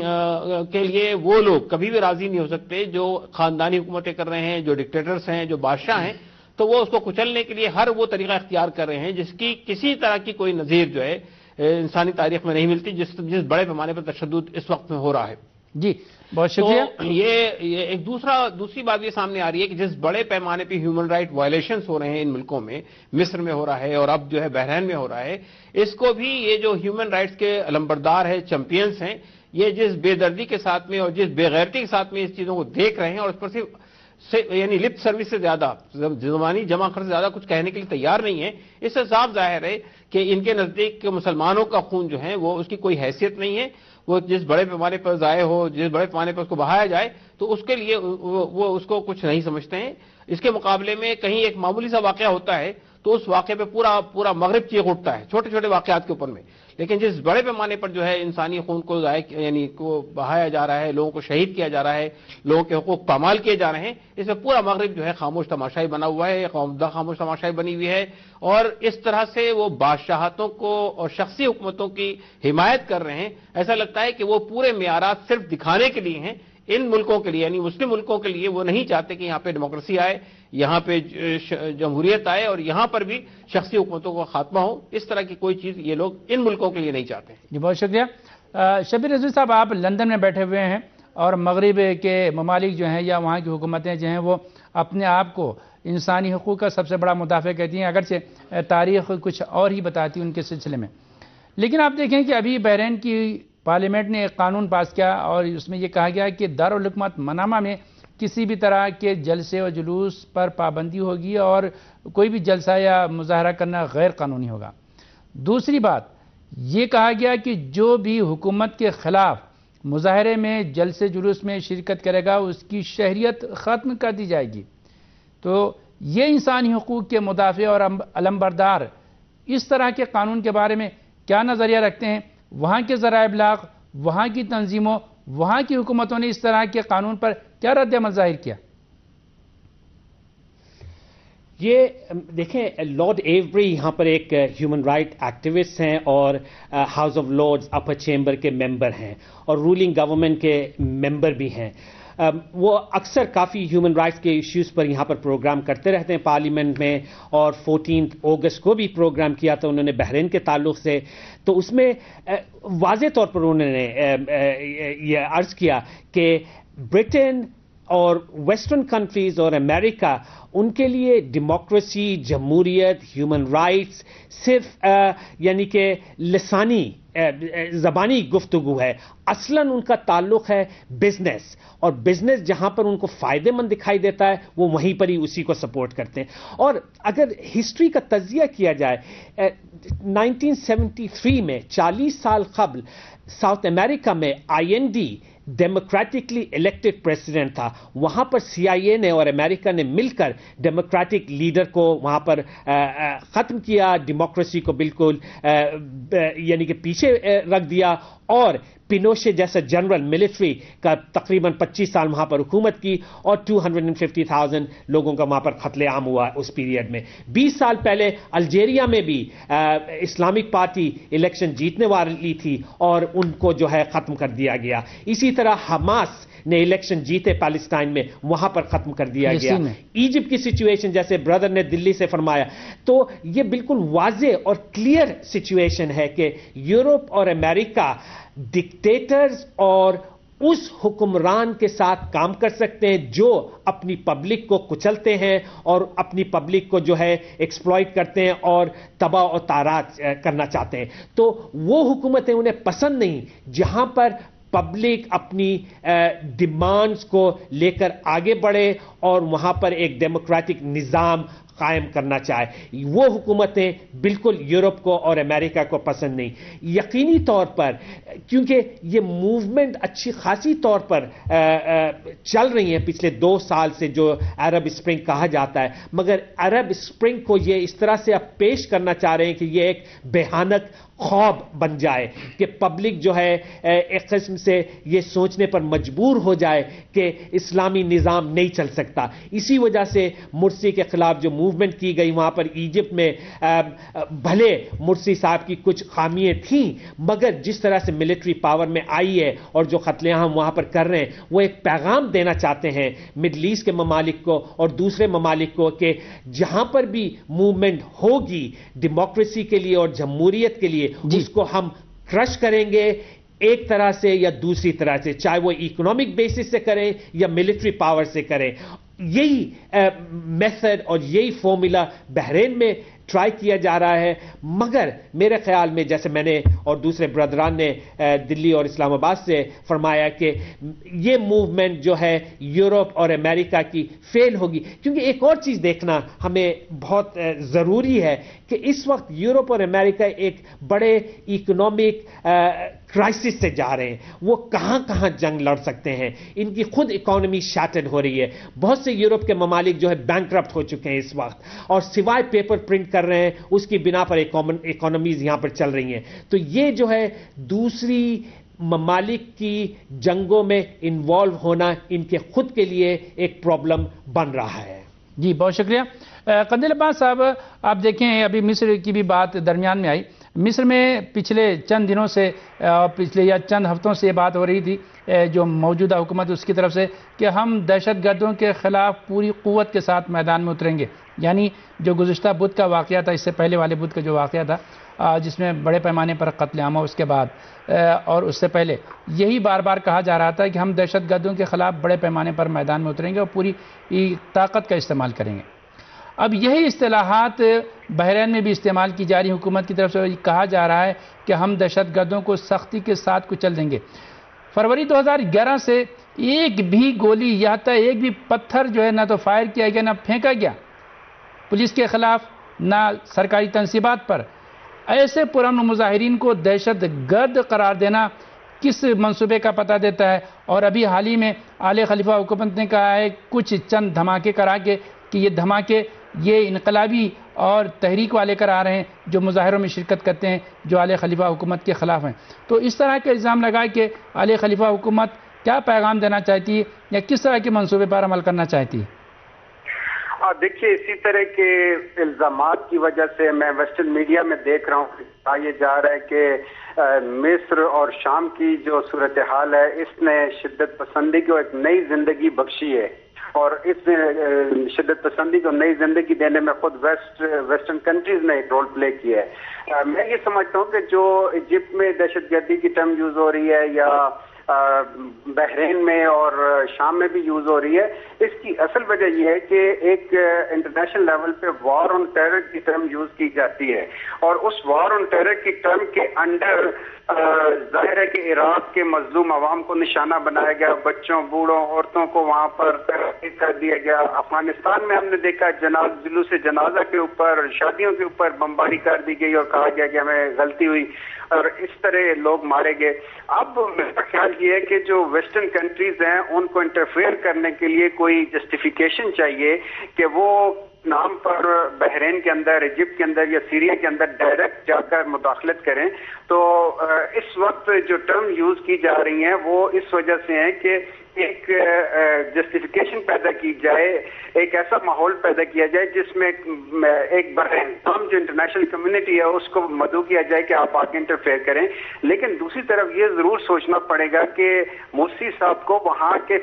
کے لیے وہ لوگ کبھی بھی راضی نہیں ہو سکتے جو خاندانی حکومتیں کر رہے ہیں، جو ڈکٹیٹرز ہیں، جو بادشاہ ہیں. تو وہ اس کو کچلنے کے لیے ہر وہ طریقہ اختیار کر رہے ہیں جس کی کسی طرح کی کوئی نظیر جو ہے انسانی تاریخ میں نہیں ملتی، جس بڑے پیمانے پر تشدد اس وقت میں ہو رہا ہے. جی بہت شکریہ. تو یہ ایک دوسری بات یہ سامنے آ رہی ہے کہ جس بڑے پیمانے پہ ہیومن رائٹ وائلیشنز ہو رہے ہیں ان ملکوں میں، مصر میں ہو رہا ہے اور اب جو ہے بحرین میں ہو رہا ہے، اس کو بھی یہ جو ہیومن رائٹس کے علمبردار ہیں، چیمپئنز ہیں، یہ جس بے دردی کے ساتھ میں اور جس بے غیرتی کے ساتھ میں اس چیزوں کو دیکھ رہے ہیں اور اس پر صرف یعنی لپ سروس سے زیادہ، زبانی جمع خرچ سے زیادہ کچھ کہنے کے لیے تیار نہیں ہے. اس سے صاف ظاہر ہے کہ ان کے نزدیک مسلمانوں کا خون جو ہے وہ اس کی کوئی حیثیت نہیں ہے. وہ جس بڑے پیمانے پر ضائع ہو، جس بڑے پیمانے پر اس کو بہایا جائے، تو اس کے لیے وہ اس کو کچھ نہیں سمجھتے ہیں. اس کے مقابلے میں کہیں ایک معمولی سا واقعہ ہوتا ہے تو اس واقعے پہ پورا مغرب چیخ اٹھتا ہے چھوٹے چھوٹے واقعات کے اوپر میں. لیکن جس بڑے پیمانے پر جو ہے انسانی خون کو یعنی کو بہایا جا رہا ہے، لوگوں کو شہید کیا جا رہا ہے، لوگوں کے حقوق پامال کیے جا رہے ہیں، اس میں پورا مغرب جو ہے خاموش تماشائی بنا ہوا ہے، خاموش تماشائی بنی ہوئی ہے. اور اس طرح سے وہ بادشاہتوں کو اور شخصی حکومتوں کی حمایت کر رہے ہیں. ایسا لگتا ہے کہ وہ پورے معیارات صرف دکھانے کے لیے ہیں ان ملکوں کے لیے، یعنی مسلم ملکوں کے لیے. وہ نہیں چاہتے کہ یہاں پہ ڈیموکریسی آئے، یہاں پہ جمہوریت آئے اور یہاں پر بھی شخصی حکومتوں کا خاتمہ ہو. اس طرح کی کوئی چیز یہ لوگ ان ملکوں کے لیے نہیں چاہتے. جی بہت شکریہ. شبیر رضوی صاحب، آپ لندن میں بیٹھے ہوئے ہیں اور مغرب کے ممالک جو ہیں یا وہاں کی حکومتیں جو ہیں وہ اپنے آپ کو انسانی حقوق کا سب سے بڑا مدافع کہتی ہیں، اگرچہ تاریخ کچھ اور ہی بتاتی ہے ان کے سلسلے میں. لیکن آپ دیکھیں کہ ابھی بحرین کی پارلیمنٹ نے ایک قانون پاس کیا اور اس میں یہ کہا گیا کہ دارالحکومت منامہ میں کسی بھی طرح کے جلسے اور جلوس پر پابندی ہوگی اور کوئی بھی جلسہ یا مظاہرہ کرنا غیر قانونی ہوگا. دوسری بات یہ کہا گیا کہ جو بھی حکومت کے خلاف مظاہرے میں جلسے جلوس میں شرکت کرے گا اس کی شہریت ختم کر دی جائے گی. تو یہ انسانی حقوق کے مدافع اور علمبردار اس طرح کے قانون کے بارے میں کیا نظریہ رکھتے ہیں؟ وہاں کے ذرائع ابلاغ، وہاں کی تنظیموں، وہاں کی حکومتوں نے اس طرح کے قانون پر کیا رد عمل ظاہر کیا؟ یہ دیکھیں، لارڈ ایوری یہاں پر ایک ہیومن رائٹ ایکٹیوسٹ ہیں اور House of Lords upper chamber کے ممبر ہیں اور رولنگ گورنمنٹ کے ممبر بھی ہیں. وہ اکثر کافی ہیومن رائٹس کے ایشوز پر یہاں پر پروگرام کرتے رہتے ہیں پارلیمنٹ میں، اور 14 اگست کو بھی پروگرام کیا تھا انہوں نے بحرین کے تعلق سے. تو اس میں واضح طور پر انہوں نے یہ عرض کیا کہ برٹن اور ویسٹرن کنٹریز اور امریکہ، ان کے لیے ڈیموکریسی، جمہوریت، ہیومن رائٹس صرف یعنی کہ لسانی زبانی گفتگو ہے. اصلاً ان کا تعلق ہے بزنس، اور بزنس جہاں پر ان کو فائدہ مند دکھائی دیتا ہے وہ وہیں پر ہی اسی کو سپورٹ کرتے ہیں. اور اگر ہسٹری کا تجزیہ کیا جائے، 1973 میں 40 سال قبل ساؤتھ امریکہ میں IND ڈیموکریٹکلی الیکٹڈ پریزیڈنٹ تھا. وہاں پر CIA نے اور امریکہ نے مل کر ڈیموکریٹک لیڈر کو وہاں پر ختم کیا, ڈیموکریسی کو بالکل یعنی کہ پیچھے رکھ دیا, اور پینوشے جیسا جنرل ملٹری کا تقریباً 25 سال وہاں پر حکومت کی, اور 250,000 لوگوں کا وہاں پر قتل عام ہوا اس پیریڈ میں. 20 سال پہلے الجیریا میں بھی اسلامک پارٹی الیکشن جیتنے والی تھی اور ان کو جو ہے ختم کر دیا گیا. اسی طرح حماس نے الیکشن جیتے پیلسٹائن میں, وہاں پر ختم کر دیا گیا. ایجپٹ کی سچویشن جیسے بردر نے دلی سے فرمایا, تو یہ بالکل واضح اور کلیئر سچویشن ہے کہ یورپ اور امریکہ ڈکٹیٹرز اور اس حکمران کے ساتھ کام کر سکتے ہیں جو اپنی پبلک کو کچلتے ہیں اور اپنی پبلک کو جو ہے ایکسپلائٹ کرتے ہیں اور تباہ و تارات کرنا چاہتے ہیں. تو وہ حکومتیں انہیں پسند نہیں جہاں پر پبلک اپنی ڈیمانڈز کو لے کر آگے بڑھے اور وہاں پر ایک ڈیموکریٹک نظام قائم کرنا چاہے. وہ حکومتیں بالکل یورپ کو اور امریکہ کو پسند نہیں. یقینی طور پر کیونکہ یہ موومنٹ اچھی خاصی طور پر چل رہی ہیں پچھلے 2 سال سے جو عرب اسپرنگ کہا جاتا ہے, مگر عرب اسپرنگ کو یہ اس طرح سے اب پیش کرنا چاہ رہے ہیں کہ یہ ایک بھیانک خواب بن جائے کہ پبلک جو ہے ایک قسم سے یہ سوچنے پر مجبور ہو جائے کہ اسلامی نظام نہیں چل سکتا. اسی وجہ سے مرسی کے خلاف جو موومنٹ کی گئی وہاں پر ایجپٹ میں, بھلے مرسی صاحب کی کچھ خامیاں تھیں مگر جس طرح سے ملٹری پاور میں آئی ہے اور جو قتل عام وہاں پر کر رہے ہیں, وہ ایک پیغام دینا چاہتے ہیں مڈل ایسٹ کے ممالک کو اور دوسرے ممالک کو کہ جہاں پر بھی موومنٹ ہوگی ڈیموکریسی کے لیے اور جمہوریت کے لیے, اس کو ہم کرش کریں گے ایک طرح سے یا دوسری طرح سے, چاہے وہ اکنامک بیسس سے کریں یا ملٹری پاور سے کریں. یہی میتھڈ اور یہی فارمولا بحرین میں ٹرائی کیا جا رہا ہے. مگر میرے خیال میں جیسے میں نے اور دوسرے برادران نے دلی اور اسلام آباد سے فرمایا کہ یہ موومنٹ جو ہے یورپ اور امریکہ کی فیل ہوگی, کیونکہ ایک اور چیز دیکھنا ہمیں بہت ضروری ہے کہ اس وقت یورپ اور امریکہ ایک بڑے اکنامک کرائسس سے جا رہے ہیں. وہ کہاں کہاں جنگ لڑ سکتے ہیں, ان کی خود اکانومی شیٹرڈ ہو رہی ہے. بہت سے یورپ کے ممالک جو ہے بینکرپٹ ہو چکے ہیں اس وقت, اور سوائے پیپر پرنٹ کر رہے ہیں اس کی بنا پر اکانومیز یہاں پر چل رہی ہیں. تو یہ جو ہے دوسری ممالک کی جنگوں میں انوالو ہونا ان کے خود کے لیے ایک پرابلم بن رہا ہے. جی بہت شکریہ. قندیل عباس صاحب, آپ دیکھیں ابھی مصر کی بھی بات درمیان میں آئی. مصر میں پچھلے چند دنوں سے پچھلے یا چند ہفتوں سے یہ بات ہو رہی تھی جو موجودہ حکومت اس کی طرف سے کہ ہم دہشت گردوں کے خلاف پوری قوت کے ساتھ میدان میں اتریں گے. یعنی جو گزشتہ بدھ کا واقعہ تھا, اس سے پہلے والے بدھ کا جو واقعہ تھا جس میں بڑے پیمانے پر قتل عام ہوا, اس کے بعد اور اس سے پہلے یہی بار بار کہا جا رہا تھا کہ ہم دہشت گردوں کے خلاف بڑے پیمانے پر میدان میں اتریں گے اور پوری طاقت کا استعمال کریں گے. اب یہی اصطلاحات بحرین میں بھی استعمال کی جا رہی, حکومت کی طرف سے کہا جا رہا ہے کہ ہم دہشت گردوں کو سختی کے ساتھ کچل دیں گے. فروری 2011 سے ایک بھی گولی یا حتی ایک بھی پتھر جو ہے نہ تو فائر کیا گیا نہ پھینکا گیا پولیس کے خلاف نہ سرکاری تنصیبات پر. ایسے پرامن مظاہرین کو دہشت گرد قرار دینا کس منصوبے کا پتہ دیتا ہے؟ اور ابھی حال ہی میں آل خلیفہ حکومت نے کہا ہے کچھ چند دھماکے کرا کے کہ یہ دھماکے یہ انقلابی اور تحریک والے کرا رہے ہیں جو مظاہروں میں شرکت کرتے ہیں جو آل خلیفہ حکومت کے خلاف ہیں. تو اس طرح کے الزام لگائے کہ آل خلیفہ حکومت کیا پیغام دینا چاہتی ہے یا کس طرح کے منصوبے پر عمل کرنا چاہتی ہے؟ دیکھیے, اسی طرح کے الزامات کی وجہ سے میں ویسٹرن میڈیا میں دیکھ رہا ہوں کہ یہ جا رہا ہے کہ مصر اور شام کی جو صورتحال ہے اس نے شدت پسندی کو ایک نئی زندگی بخشی ہے, اور اس شدت پسندی کو نئی زندگی دینے میں خود ویسٹرن کنٹریز نے ایک رول پلے کیا ہے. میں یہ سمجھتا ہوں کہ جو ایجپٹ میں دہشت گردی کی ٹرم یوز ہو رہی ہے یا بحرین میں اور شام میں بھی یوز ہو رہی ہے, اس کی اصل وجہ یہ ہے کہ ایک انٹرنیشنل لیول پہ وار آن ٹیرر کی ٹرم یوز کی جاتی ہے, اور اس وار آن ٹیرر کی ٹرم کے انڈر ظاہر ہے کہ عراق کے مظلوم عوام کو نشانہ بنایا گیا، بچوں، بوڑھوں، عورتوں کو وہاں پر تحقیق کر دیا گیا۔ افغانستان میں ہم نے دیکھا جلوس جنازہ کے اوپر، شادیوں کے اوپر بمباری کر دی گئی اور کہا گیا کہ ہمیں غلطی ہوئی، اور اس طرح لوگ مارے گئے۔ اب میرا خیال یہ ہے کہ جو ویسٹرن کنٹریز ہیں ان کو انٹرفیئر کرنے کے لیے کوئی جسٹیفیکیشن چاہیے کہ وہ نام پر بحرین کے اندر، ایجپٹ کے اندر یا سیریا کے اندر ڈائریکٹ جا کر مداخلت کریں۔ تو اس وقت جو ٹرم یوز کی جا رہی ہیں وہ اس وجہ سے ہیں کہ ایک جسٹیفیکیشن پیدا کی جائے، ایک ایسا ماحول پیدا کیا جائے جس میں ایک برہم جو انٹرنیشنل کمیونٹی ہے اس کو مدعو کیا جائے کہ آپ آگے انٹرفیئر کریں۔ لیکن دوسری طرف یہ ضرور سوچنا پڑے گا کہ مرسی صاحب کو وہاں کے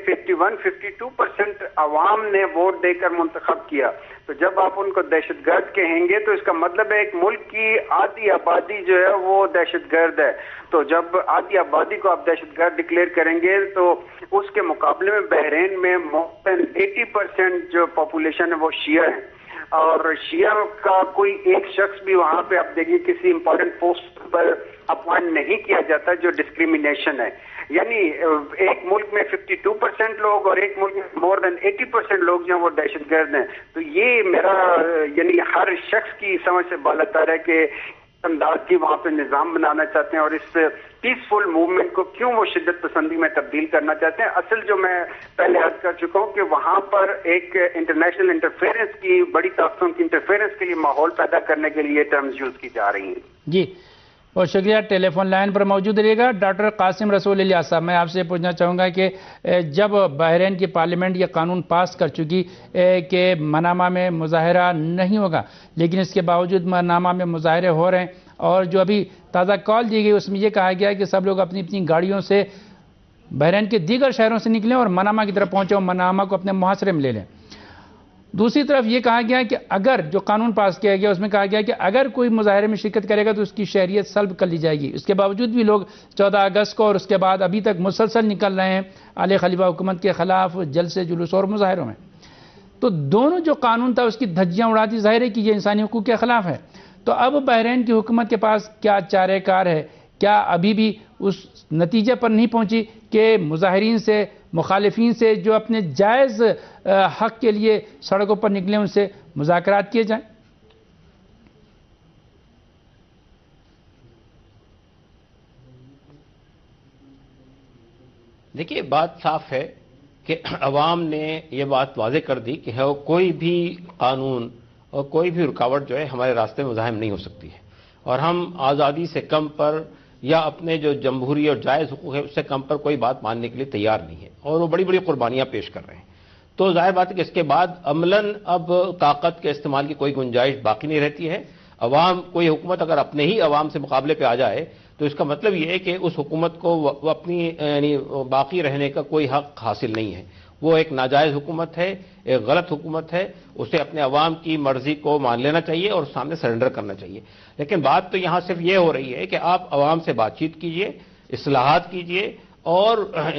51-52% عوام نے ووٹ دے کر منتخب کیا، تو جب آپ ان کو دہشت گرد کہیں گے تو اس کا مطلب ہے ایک ملک کی آدھی آبادی جو ہے وہ دہشت گرد ہے۔ تو جب آدھی آبادی کو آپ دہشت گرد ڈکلیئر کریں گے تو اس کے مقابلے میں بحرین میں more than 80% جو پاپولیشن ہے وہ شیعہ ہیں، اور شیعہ کا کوئی ایک شخص بھی وہاں پہ آپ دیکھیے کسی امپورٹنٹ پوسٹ پر اپوائنٹ نہیں کیا جاتا، جو ڈسکریمنیشن ہے۔ یعنی ایک ملک میں 52% لوگ اور ایک ملک میں more than 80% لوگ جو ہیں وہ دہشت گرد ہیں۔ تو یہ میرا یعنی ہر شخص کی سمجھ سے بالاتر ہے کہ انداز کی وہاں پہ نظام بنانا چاہتے ہیں اور اس پیسفل موومنٹ کو کیوں وہ شدت پسندی میں تبدیل کرنا چاہتے ہیں۔ اصل جو میں پہلے عرض کر چکا ہوں کہ وہاں پر ایک انٹرنیشنل انٹرفیئرنس کی، بڑی طاقتوں کی انٹرفیئرنس کے لیے ماحول پیدا کرنے کے لیے ٹرمز یوز کی جا رہی ہیں۔ جی بہت شکریہ، ٹیلی فون لائن پر موجود رہیے گا۔ ڈاکٹر قاسم رسول الیاس صاحب، میں آپ سے پوچھنا چاہوں گا کہ جب بحرین کی پارلیمنٹ یہ قانون پاس کر چکی کہ منامہ میں مظاہرہ نہیں ہوگا، لیکن اس کے باوجود منامہ میں مظاہرے ہو رہے ہیں، اور جو ابھی تازہ کال دی گئی اس میں یہ کہا گیا کہ سب لوگ اپنی اپنی گاڑیوں سے بحرین کے دیگر شہروں سے نکلیں اور منامہ کی طرف پہنچیں اور منامہ کو اپنے محاصرے میں لے لیں۔ دوسری طرف یہ کہا گیا کہ اگر جو قانون پاس کیا گیا اس میں کہا گیا کہ اگر کوئی مظاہرے میں شرکت کرے گا تو اس کی شہریت سلب کر لی جائے گی۔ اس کے باوجود بھی لوگ 14 اگست کو اور اس کے بعد ابھی تک مسلسل نکل رہے ہیں اعلی خلیفہ حکومت کے خلاف جلسے، جلوس اور مظاہروں میں۔ تو دونوں جو قانون تھا اس کی دھجیاں اڑاتی، ظاہر ہے کہ یہ انسانی حقوق کے خلاف ہے۔ تو اب بحرین کی حکومت کے پاس کیا چارہ کار ہے؟ کیا ابھی بھی اس نتیجے پر نہیں پہنچی کہ مظاہرین سے، مخالفین سے جو اپنے جائز حق کے لیے سڑکوں پر نکلے ان سے مذاکرات کیے جائیں؟ دیکھیے بات صاف ہے کہ عوام نے یہ بات واضح کر دی کہ کوئی بھی قانون اور کوئی بھی رکاوٹ جو ہے ہمارے راستے میں مزاحم نہیں ہو سکتی ہے، اور ہم آزادی سے کم پر یا اپنے جو جمہوری اور جائز حقوق ہے اس سے کم پر کوئی بات ماننے کے لیے تیار نہیں ہے، اور وہ بڑی بڑی قربانیاں پیش کر رہے ہیں۔ تو ظاہر بات ہے کہ اس کے بعد عملاً اب طاقت کے استعمال کی کوئی گنجائش باقی نہیں رہتی ہے۔ عوام، کوئی حکومت اگر اپنے ہی عوام سے مقابلے پہ آ جائے تو اس کا مطلب یہ ہے کہ اس حکومت کو اپنی یعنی باقی رہنے کا کوئی حق حاصل نہیں ہے۔ وہ ایک ناجائز حکومت ہے، ایک غلط حکومت ہے، اسے اپنے عوام کی مرضی کو مان لینا چاہیے اور سامنے سرنڈر کرنا چاہیے۔ لیکن بات تو یہاں صرف یہ ہو رہی ہے کہ آپ عوام سے بات چیت کیجئے، اصلاحات کیجئے، اور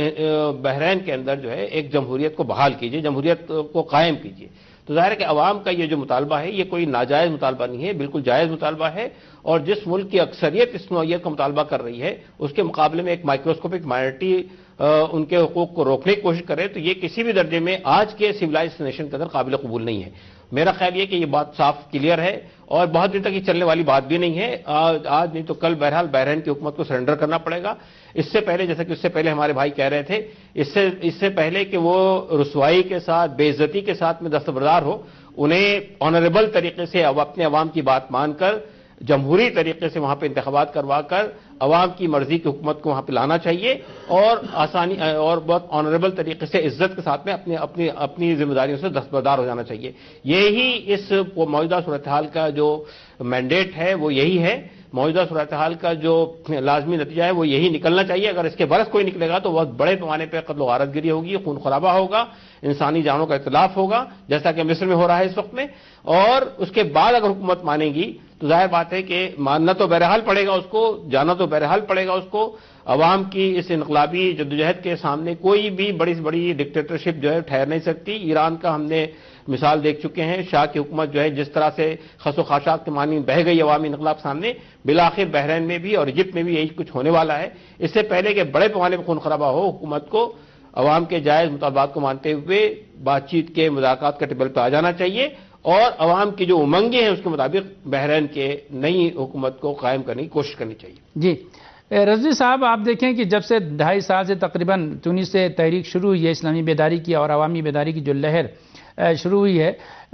بحرین کے اندر جو ہے ایک جمہوریت کو بحال کیجئے، جمہوریت کو قائم کیجئے۔ تو ظاہر ہے کہ عوام کا یہ جو مطالبہ ہے یہ کوئی ناجائز مطالبہ نہیں ہے، بالکل جائز مطالبہ ہے، اور جس ملک کی اکثریت اس نوعیت کا مطالبہ کر رہی ہے اس کے مقابلے میں ایک مائکروسکوپک مائنورٹی ان کے حقوق کو روکنے کی کوشش کرے تو یہ کسی بھی درجے میں آج کے سویلائزڈ نیشن کے اندر قابل قبول نہیں ہے۔ میرا خیال یہ کہ یہ بات صاف کلیئر ہے اور بہت دن تک یہ چلنے والی بات بھی نہیں ہے۔ آج نہیں تو کل بہرحال بحرین کی حکومت کو سرنڈر کرنا پڑے گا۔ اس سے پہلے، جیسا کہ اس سے پہلے ہمارے بھائی کہہ رہے تھے، اس سے پہلے کہ وہ رسوائی کے ساتھ، بے عزتی کے ساتھ میں دستبردار ہو، انہیں آنریبل طریقے سے اپنے عوام کی بات مان کر، جمہوری طریقے سے وہاں پہ انتخابات کروا کر عوام کی مرضی کی حکومت کو وہاں پہ لانا چاہیے، اور آسانی اور بہت آنریبل طریقے سے عزت کے ساتھ میں اپنی ذمہ داریوں سے دستبردار ہو جانا چاہیے۔ یہی اس موجودہ صورتحال کا جو مینڈیٹ ہے وہ یہی ہے، موجودہ صورتحال کا جو لازمی نتیجہ ہے وہ یہی نکلنا چاہیے۔ اگر اس کے برعکس کوئی نکلے گا تو بہت بڑے پیمانے پہ قتل و غارت گری ہوگی، خون خرابہ ہوگا، انسانی جانوں کا اتلاف ہوگا، جیسا کہ مصر میں ہو رہا ہے اس وقت میں، اور اس کے بعد اگر حکومت مانے گی تو ظاہر بات ہے کہ ماننا تو بہرحال پڑے گا اس کو، جانا تو بہرحال پڑے گا اس کو. عوام کی اس انقلابی جدوجہد کے سامنے کوئی بھی بڑی سے بڑی ڈکٹیٹرشپ جو ہے ٹھہر نہیں سکتی. ایران کا ہم نے مثال دیکھ چکے ہیں، شاہ کی حکومت جو ہے جس طرح سے خس و خاشاک کے معنی بہہ گئی عوامی انقلاب سامنے، بالآخر بحرین میں بھی اور ایجپٹ میں بھی یہی کچھ ہونے والا ہے. اس سے پہلے کہ بڑے پیمانے پر خون خرابہ ہو، حکومت کو عوام کے جائز مطالبات کو مانتے ہوئے بات چیت کے مذاکرات کے ٹیبل پہ آ جانا چاہیے اور عوام کی جو امنگیں ہیں اس کے مطابق بحرین کے نئی حکومت کو قائم کرنے کی کوشش کرنی چاہیے. جی رضوی صاحب، آپ دیکھیں کہ جب سے 2.5 سال سے تقریباً تونس سے تحریک شروع ہوئی ہے، اسلامی بیداری کی اور عوامی بیداری کی جو لہر شروع ہوئی ہے،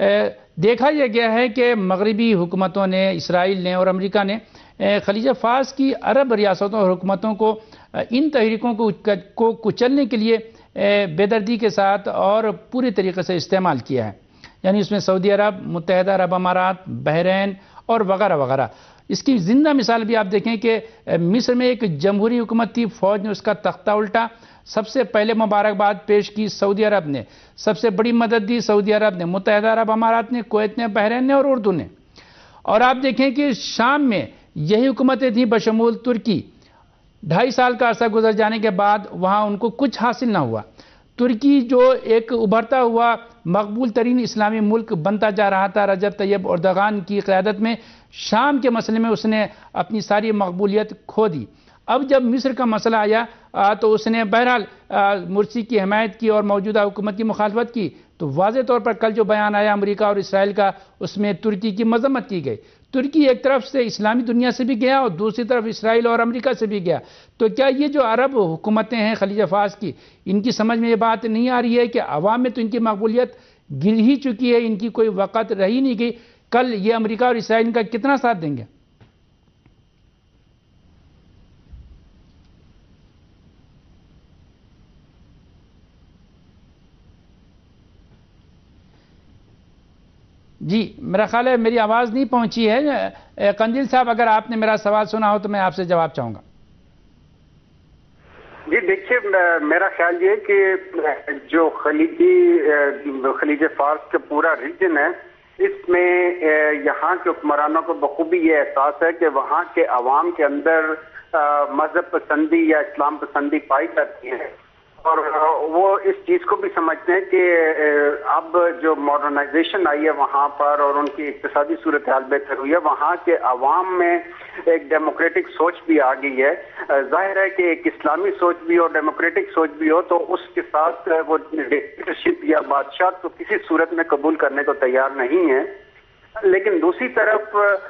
دیکھا یہ گیا ہے کہ مغربی حکومتوں نے، اسرائیل نے اور امریکہ نے خلیج فارس کی عرب ریاستوں اور حکومتوں کو ان تحریکوں کو کچلنے کے لیے بے دردی کے ساتھ اور پوری طریقے سے استعمال کیا ہے. یعنی اس میں سعودی عرب، متحدہ عرب امارات، بحرین اور وغیرہ وغیرہ. اس کی زندہ مثال بھی آپ دیکھیں کہ مصر میں ایک جمہوری حکومت تھی، فوج نے اس کا تختہ الٹا. سب سے پہلے مبارکباد پیش کی سعودی عرب نے، سب سے بڑی مدد دی سعودی عرب نے، متحدہ عرب امارات نے، کویت نے، بحرین نے اور اردن نے. اور آپ دیکھیں کہ شام میں یہی حکومتیں تھیں بشمول ترکی. 2.5 سال کا عرصہ گزر جانے کے بعد وہاں ان کو کچھ حاصل نہ ہوا. ترکی جو ایک ابھرتا ہوا مقبول ترین اسلامی ملک بنتا جا رہا تھا رجب طیب اردوغان کی قیادت میں، شام کے مسئلے میں اس نے اپنی ساری مقبولیت کھو دی. اب جب مصر کا مسئلہ آیا تو اس نے بہرحال مرسی کی حمایت کی اور موجودہ حکومت کی مخالفت کی. تو واضح طور پر کل جو بیان آیا امریکہ اور اسرائیل کا، اس میں ترکی کی مذمت کی گئی. ترکی ایک طرف سے اسلامی دنیا سے بھی گیا اور دوسری طرف اسرائیل اور امریکہ سے بھی گیا. تو کیا یہ جو عرب حکومتیں ہیں خلیج فارس کی، ان کی سمجھ میں یہ بات نہیں آ رہی ہے کہ عوام میں تو ان کی مقبولیت گر ہی چکی ہے، ان کی کوئی وقت رہی نہیں گئی، کل یہ امریکہ اور اسرائیل کا کتنا ساتھ دیں گے؟ جی میرا خیال ہے میری آواز نہیں پہنچی ہے. قندیل صاحب، اگر آپ نے میرا سوال سنا ہو تو میں آپ سے جواب چاہوں گا. جی دیکھیے، میرا خیال یہ کہ جو خلیج فارس کا پورا ریجن ہے، اس میں یہاں کے حکمرانوں کو بخوبی یہ احساس ہے کہ وہاں کے عوام کے اندر مذہب پسندی یا اسلام پسندی پائی جاتی ہے، اور وہ اس چیز کو بھی سمجھتے ہیں کہ اب جو ماڈرنائزیشن آئی ہے وہاں پر اور ان کی اقتصادی صورتحال بہتر ہوئی ہے، وہاں کے عوام میں ایک ڈیموکریٹک سوچ بھی آ گئی ہے. ظاہر ہے کہ ایک اسلامی سوچ بھی اور ڈیموکریٹک سوچ بھی ہو تو اس کے ساتھ وہ ڈکٹیٹرشپ یا بادشاہ تو کسی صورت میں قبول کرنے کو تیار نہیں ہے. لیکن دوسری طرف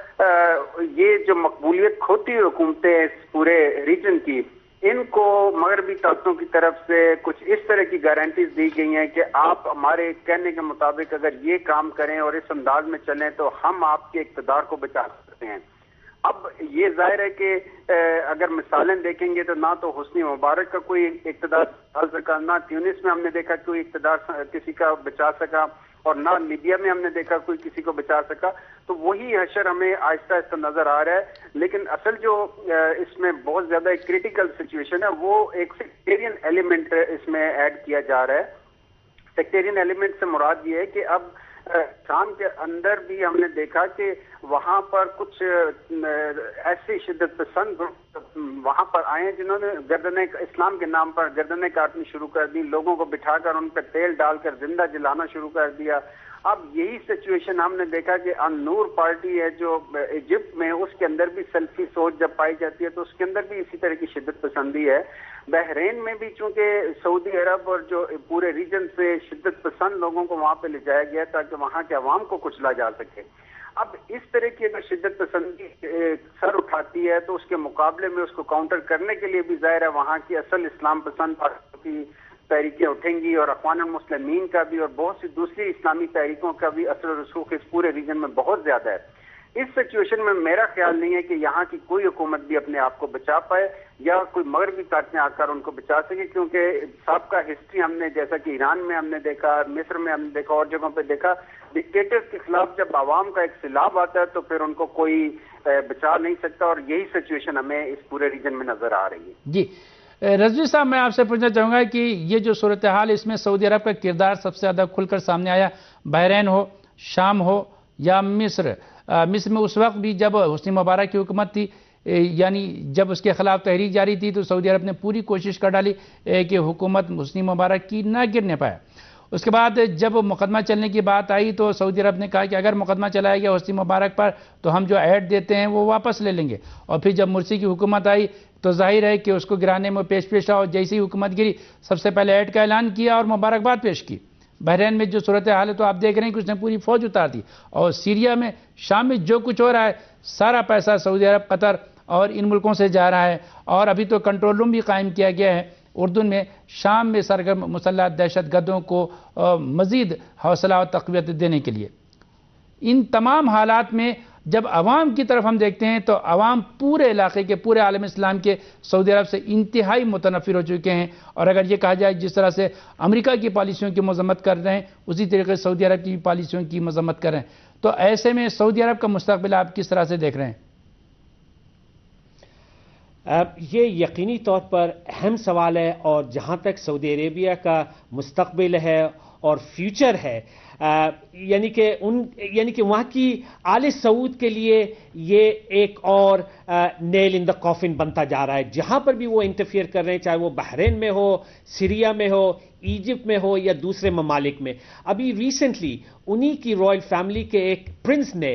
یہ جو مقبولیت کھوتی ہوئی حکومتیں اس پورے ریجن کی، ان کو مغربی طاقتوں کی طرف سے کچھ اس طرح کی گارنٹیز دی گئی ہیں کہ آپ ہمارے کہنے کے مطابق اگر یہ کام کریں اور اس انداز میں چلیں تو ہم آپ کے اقتدار کو بچا سکتے ہیں. اب یہ ظاہر ہے کہ اگر مثالیں دیکھیں گے تو نہ تو حسنی مبارک کا کوئی اقتدار ڈال سکا، نہ تیونس میں ہم نے دیکھا کوئی اقتدار کسی کا بچا سکا، اور نہ لیبیا میں ہم نے دیکھا کوئی کسی کو بچا سکا. تو وہی حشر ہمیں آہستہ آہستہ نظر آ رہا ہے. لیکن اصل جو اس میں بہت زیادہ ایک کریٹیکل سچویشن ہے وہ ایک سیکٹیرین ایلیمنٹ اس میں ایڈ کیا جا رہا ہے. سیکٹیرین ایلیمنٹ سے مراد یہ ہے کہ اب شام کے اندر بھی ہم نے دیکھا کہ وہاں پر کچھ ایسی شدت پسند وہاں پر آئے ہیں جنہوں نے گردنیں اسلام کے نام پر گردنیں کاٹنی شروع کر دی، لوگوں کو بٹھا کر ان پہ تیل ڈال کر زندہ جلانا شروع کر دیا. اب یہی سچویشن ہم نے دیکھا کہ النور پارٹی ہے جو ایجپٹ میں، اس کے اندر بھی سیلفی سوچ جب پائی جاتی ہے تو اس کے اندر بھی اسی طرح کی شدت پسندی ہے. بحرین میں بھی چونکہ سعودی عرب اور جو پورے ریجن سے شدت پسند لوگوں کو وہاں پہ لے جایا گیا تاکہ وہاں کے عوام کو کچلا جا سکے. اب اس طرح کی اگر شدت پسندی سر اٹھاتی ہے تو اس کے مقابلے میں اس کو کاؤنٹر کرنے کے لیے بھی ظاہر ہے وہاں کی اصل اسلام پسند کی تحریکیں اٹھیں گی، اور اخوان المسلمین کا بھی اور بہت سی دوسری اسلامی تحریکوں کا بھی اثر و رسوخ اس پورے ریجن میں بہت زیادہ ہے. اس سچویشن میں میرا خیال نہیں ہے کہ یہاں کی کوئی حکومت بھی اپنے آپ کو بچا پائے یا کوئی مغربی طاقتیں آ کر ان کو بچا سکے، کیونکہ سابقہ ہسٹری ہم نے جیسا کہ ایران میں ہم نے دیکھا، مصر میں ہم نے دیکھا اور جگہوں پہ دیکھا، ڈکٹیٹرز کے خلاف جب عوام کا ایک سیلاب آتا ہے تو پھر ان کو کوئی بچا نہیں سکتا، اور یہی سچویشن ہمیں اس پورے ریجن میں نظر آ رہی ہے. جی رضوی صاحب، میں آپ سے پوچھنا چاہوں گا کہ یہ جو صورتحال اس میں سعودی عرب کا کردار سب سے زیادہ کھل کر سامنے آیا، بحرین ہو، شام ہو یا مصر، مصر میں اس وقت بھی جب حسنی مبارک کی حکومت تھی، یعنی جب اس کے خلاف تحریک جاری تھی، تو سعودی عرب نے پوری کوشش کر ڈالی کہ حکومت حسنی مبارک کی نہ گرنے پائے۔ اس کے بعد جب مقدمہ چلنے کی بات آئی تو سعودی عرب نے کہا کہ اگر مقدمہ چلایا گیا حسنی مبارک پر تو ہم جو ایڈ دیتے ہیں وہ واپس لے لیں گے، اور پھر جب مرسی کی حکومت آئی تو ظاہر ہے کہ اس کو گرانے میں پیش آؤ، جیسی حکومت گری سب سے پہلے ایڈ کا اعلان کیا اور مبارکباد پیش کی۔ بحرین میں جو صورتحال ہے تو آپ دیکھ رہے ہیں کہ اس نے پوری فوج اتار دی، اور سیریا میں، شام میں جو کچھ ہو رہا ہے سارا پیسہ سعودی عرب، قطر اور ان ملکوں سے جا رہا ہے، اور ابھی تو کنٹرول روم بھی قائم کیا گیا ہے اردن میں، شام میں سرگرم مسلح دہشت گردوں کو مزید حوصلہ اور تقویت دینے کے لیے۔ ان تمام حالات میں جب عوام کی طرف ہم دیکھتے ہیں تو عوام پورے علاقے کے، پورے عالم اسلام کے سعودی عرب سے انتہائی متنفر ہو چکے ہیں، اور اگر یہ کہا جائے جس طرح سے امریکہ کی پالیسیوں کی مذمت کر رہے ہیں اسی طریقے سے سعودی عرب کی پالیسیوں کی مذمت کر رہے ہیں، تو ایسے میں سعودی عرب کا مستقبل آپ کس طرح سے دیکھ رہے ہیں؟ یہ یقینی طور پر اہم سوال ہے، اور جہاں تک سعودی عربیہ کا مستقبل ہے اور فیوچر ہے، یعنی کہ وہاں کی آل سعود کے لیے یہ ایک اور نیل ان دا کافن بنتا جا رہا ہے۔ جہاں پر بھی وہ انٹرفیئر کر رہے ہیں، چاہے وہ بحرین میں ہو، سیریا میں ہو، ایجپٹ میں ہو یا دوسرے ممالک میں۔ ابھی ریسنٹلی انہی کی رائل فیملی کے ایک پرنس نے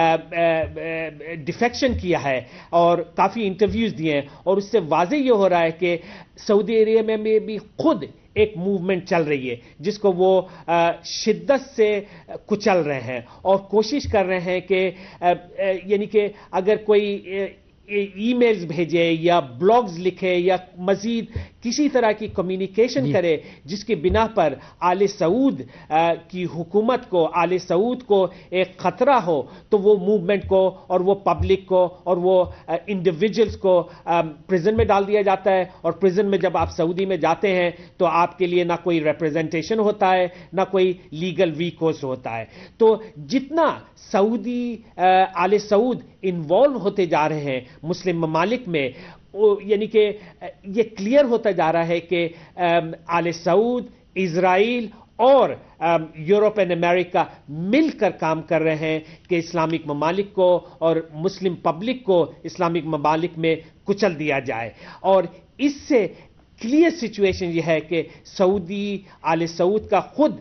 ڈیفیکشن کیا ہے اور کافی انٹرویوز دیے ہیں، اور اس سے واضح یہ ہو رہا ہے کہ سعودی عربیہ میں بھی خود ایک موومنٹ چل رہی ہے جس کو وہ شدت سے کچل رہے ہیں، اور کوشش کر رہے ہیں کہ یعنی کہ اگر کوئی ای میلز بھیجے یا بلاگز لکھے یا مزید کسی طرح کی کمیونیکیشن کرے جس کی بنا پر آل سعود کی حکومت کو، آل سعود کو ایک خطرہ ہو، تو وہ موومنٹ کو اور وہ پبلک کو اور وہ انڈیویجولز کو پریزن میں ڈال دیا جاتا ہے، اور پریزن میں جب آپ سعودی میں جاتے ہیں تو آپ کے لیے نہ کوئی ریپریزنٹیشن ہوتا ہے، نہ کوئی لیگل ریکورس ہوتا ہے۔ تو جتنا سعودی آل سعود انوالو ہوتے جا رہے ہیں مسلم ممالک میں، یعنی کہ یہ کلیئر ہوتا جا رہا ہے کہ آل سعود، اسرائیل اور یورپ اینڈ امریکہ مل کر کام کر رہے ہیں کہ اسلامک ممالک کو اور مسلم پبلک کو اسلامک ممالک میں کچل دیا جائے، اور اس سے کلیئر سچویشن یہ ہے کہ سعودی آل سعود کا خود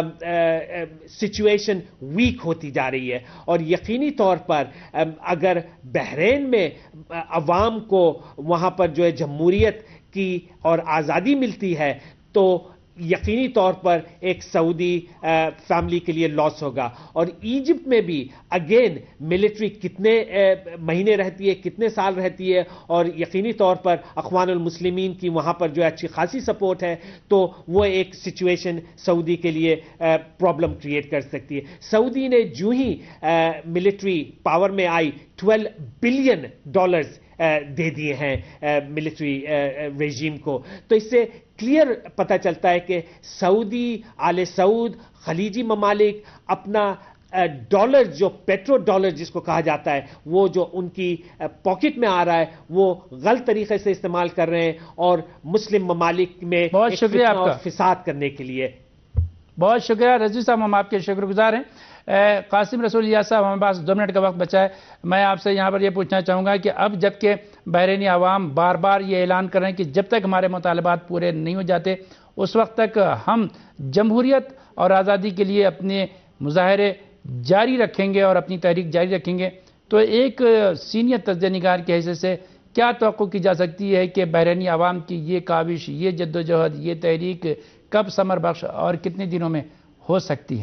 سچویشن ویک ہوتی جا رہی ہے، اور یقینی طور پر اگر بحرین میں عوام کو وہاں پر جو ہے جمہوریت کی اور آزادی ملتی ہے تو یقینی طور پر ایک سعودی فیملی کے لیے لاس ہوگا۔ اور ایجپٹ میں بھی اگین ملٹری کتنے مہینے رہتی ہے، کتنے سال رہتی ہے، اور یقینی طور پر اخوان المسلمین کی وہاں پر جو ہے اچھی خاصی سپورٹ ہے، تو وہ ایک سچویشن سعودی کے لیے پرابلم کریٹ کر سکتی ہے۔ سعودی نے جو ہی ملٹری پاور میں آئی $12 بلین دے دیے ہیں ملٹری ریجیم کو، تو اس سے کلیئر پتہ چلتا ہے کہ سعودی آل سعود، خلیجی ممالک اپنا ڈالر، جو پیٹرو ڈالر جس کو کہا جاتا ہے، وہ جو ان کی پاکٹ میں آ رہا ہے وہ غلط طریقے سے استعمال کر رہے ہیں، اور مسلم ممالک میں بہت شکریہ آپ کا فساد کرنے کے لیے۔ بہت شکریہ رضوی صاحب، ہم آپ کے شکر گزار ہیں۔ قاسم رسول الیاس صاحب، ہمارے پاس 2 منٹ کا وقت بچا ہے، میں آپ سے یہاں پر یہ پوچھنا چاہوں گا کہ اب جب کہ بحرینی عوام بار بار یہ اعلان کر رہے ہیں کہ جب تک ہمارے مطالبات پورے نہیں ہو جاتے اس وقت تک ہم جمہوریت اور آزادی کے لیے اپنے مظاہرے جاری رکھیں گے اور اپنی تحریک جاری رکھیں گے، تو ایک سینئر تجزیہ نگار کے حیثیت سے کیا توقع کی جا سکتی ہے کہ بحرینی عوام کی یہ کاوش، یہ جدوجہد، یہ تحریک کب ثمر بخش اور کتنے دنوں میں ہو سکتی ہے؟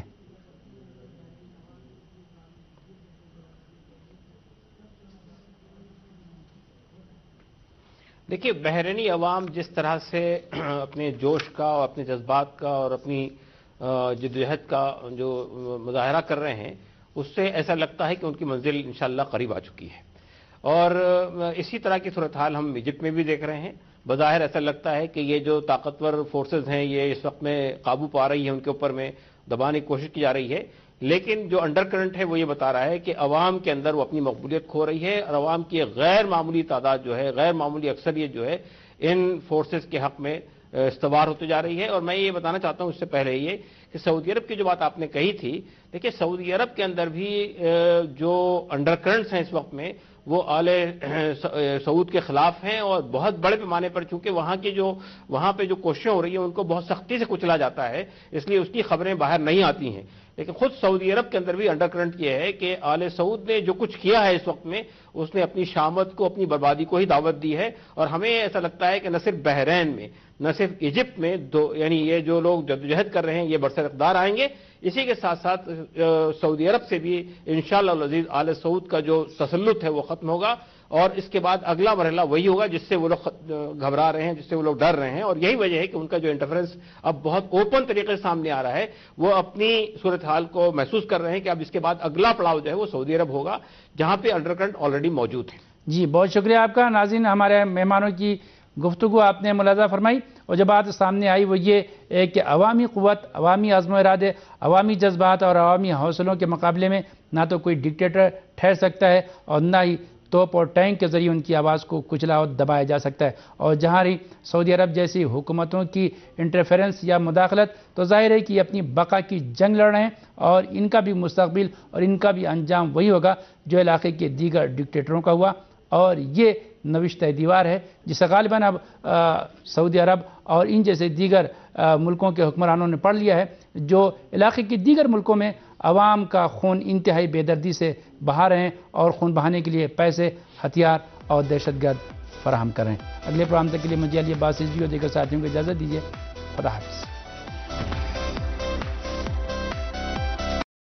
دیکھیے، بحرینی عوام جس طرح سے اپنے جوش کا اور اپنے جذبات کا اور اپنی جدوجہد کا جو مظاہرہ کر رہے ہیں، اس سے ایسا لگتا ہے کہ ان کی منزل انشاءاللہ قریب آ چکی ہے، اور اسی طرح کی صورتحال ہم ایجپٹ میں بھی دیکھ رہے ہیں۔ بظاہر ایسا لگتا ہے کہ یہ جو طاقتور فورسز ہیں یہ اس وقت میں قابو پا رہی ہیں، ان کے اوپر میں دبانے کی کوشش کی جا رہی ہے، لیکن جو انڈر کرنٹ ہے وہ یہ بتا رہا ہے کہ عوام کے اندر وہ اپنی مقبولیت کھو رہی ہے، اور عوام کی غیر معمولی تعداد جو ہے، غیر معمولی اکثریت جو ہے ان فورسز کے حق میں استوار ہوتے جا رہی ہے. اور میں یہ بتانا چاہتا ہوں اس سے پہلے یہ کہ سعودی عرب کی جو بات آپ نے کہی تھی، دیکھیے سعودی عرب کے اندر بھی جو انڈر کرنٹس ہیں اس وقت میں وہ آل سعود کے خلاف ہیں، اور بہت بڑے پیمانے پر، چونکہ وہاں پہ جو کوششیں ہو رہی ہیں ان کو بہت سختی سے کچلا جاتا ہے، اس لیے اس کی خبریں باہر نہیں آتی ہیں. لیکن خود سعودی عرب کے اندر بھی انڈر کرنٹ یہ ہے کہ آل سعود نے جو کچھ کیا ہے اس وقت میں، اس نے اپنی شامت کو، اپنی بربادی کو ہی دعوت دی ہے. اور ہمیں ایسا لگتا ہے کہ نہ صرف بحرین میں، نہ صرف ایجپٹ میں یعنی یہ جو لوگ جدوجہد کر رہے ہیں یہ برسر اقتدار آئیں گے. اسی کے ساتھ ساتھ سعودی عرب سے بھی انشاءاللہ العزیز آل سعود کا جو تسلط ہے وہ ختم ہوگا، اور اس کے بعد اگلا مرحلہ وہی ہوگا جس سے وہ لوگ گھبرا رہے ہیں، جس سے وہ لوگ ڈر رہے ہیں. اور یہی وجہ ہے کہ ان کا جو انٹرفیرنس اب بہت اوپن طریقے سے سامنے آ رہا ہے، وہ اپنی صورتحال کو محسوس کر رہے ہیں کہ اب اس کے بعد اگلا پڑاؤ جو ہے وہ سعودی عرب ہوگا، جہاں پہ انڈر کرنٹ آلریڈی موجود ہے. جی بہت شکریہ آپ کا. ناظرین، ہمارے مہمانوں کی گفتگو آپ نے ملاحظہ فرمائی، اور جو بات سامنے آئی وہ یہ کہ عوامی قوت، عوامی عزم و ارادے، عوامی جذبات اور عوامی حوصلوں کے مقابلے میں نہ تو کوئی ڈکٹیٹر ٹھہر سکتا ہے، اور نہ ہی توپ اور ٹینک کے ذریعے ان کی آواز کو کچلا اور دبایا جا سکتا ہے. اور جہاں رہی سعودی عرب جیسی حکومتوں کی انٹرفیرنس یا مداخلت، تو ظاہر ہے کہ یہ اپنی بقا کی جنگ لڑ رہے ہیں، اور ان کا بھی مستقبل اور ان کا بھی انجام وہی ہوگا جو علاقے کے دیگر ڈکٹیٹروں کا ہوا. اور یہ نوشتہ دیوار ہے جسے غالباً اب سعودی عرب اور ان جیسے دیگر ملکوں کے حکمرانوں نے پڑھ لیا ہے، جو علاقے کے دیگر ملکوں میں عوام کا خون انتہائی بے دردی سے بہا رہے ہیں، اور خون بہانے کے لیے پیسے، ہتھیار اور دہشت گرد فراہم کر رہے ہیں. اگلے پروگرام تک کے لیے مجھے علی عباس اور دیگر ساتھیوں کو اجازت دیجیے. خدا حافظ.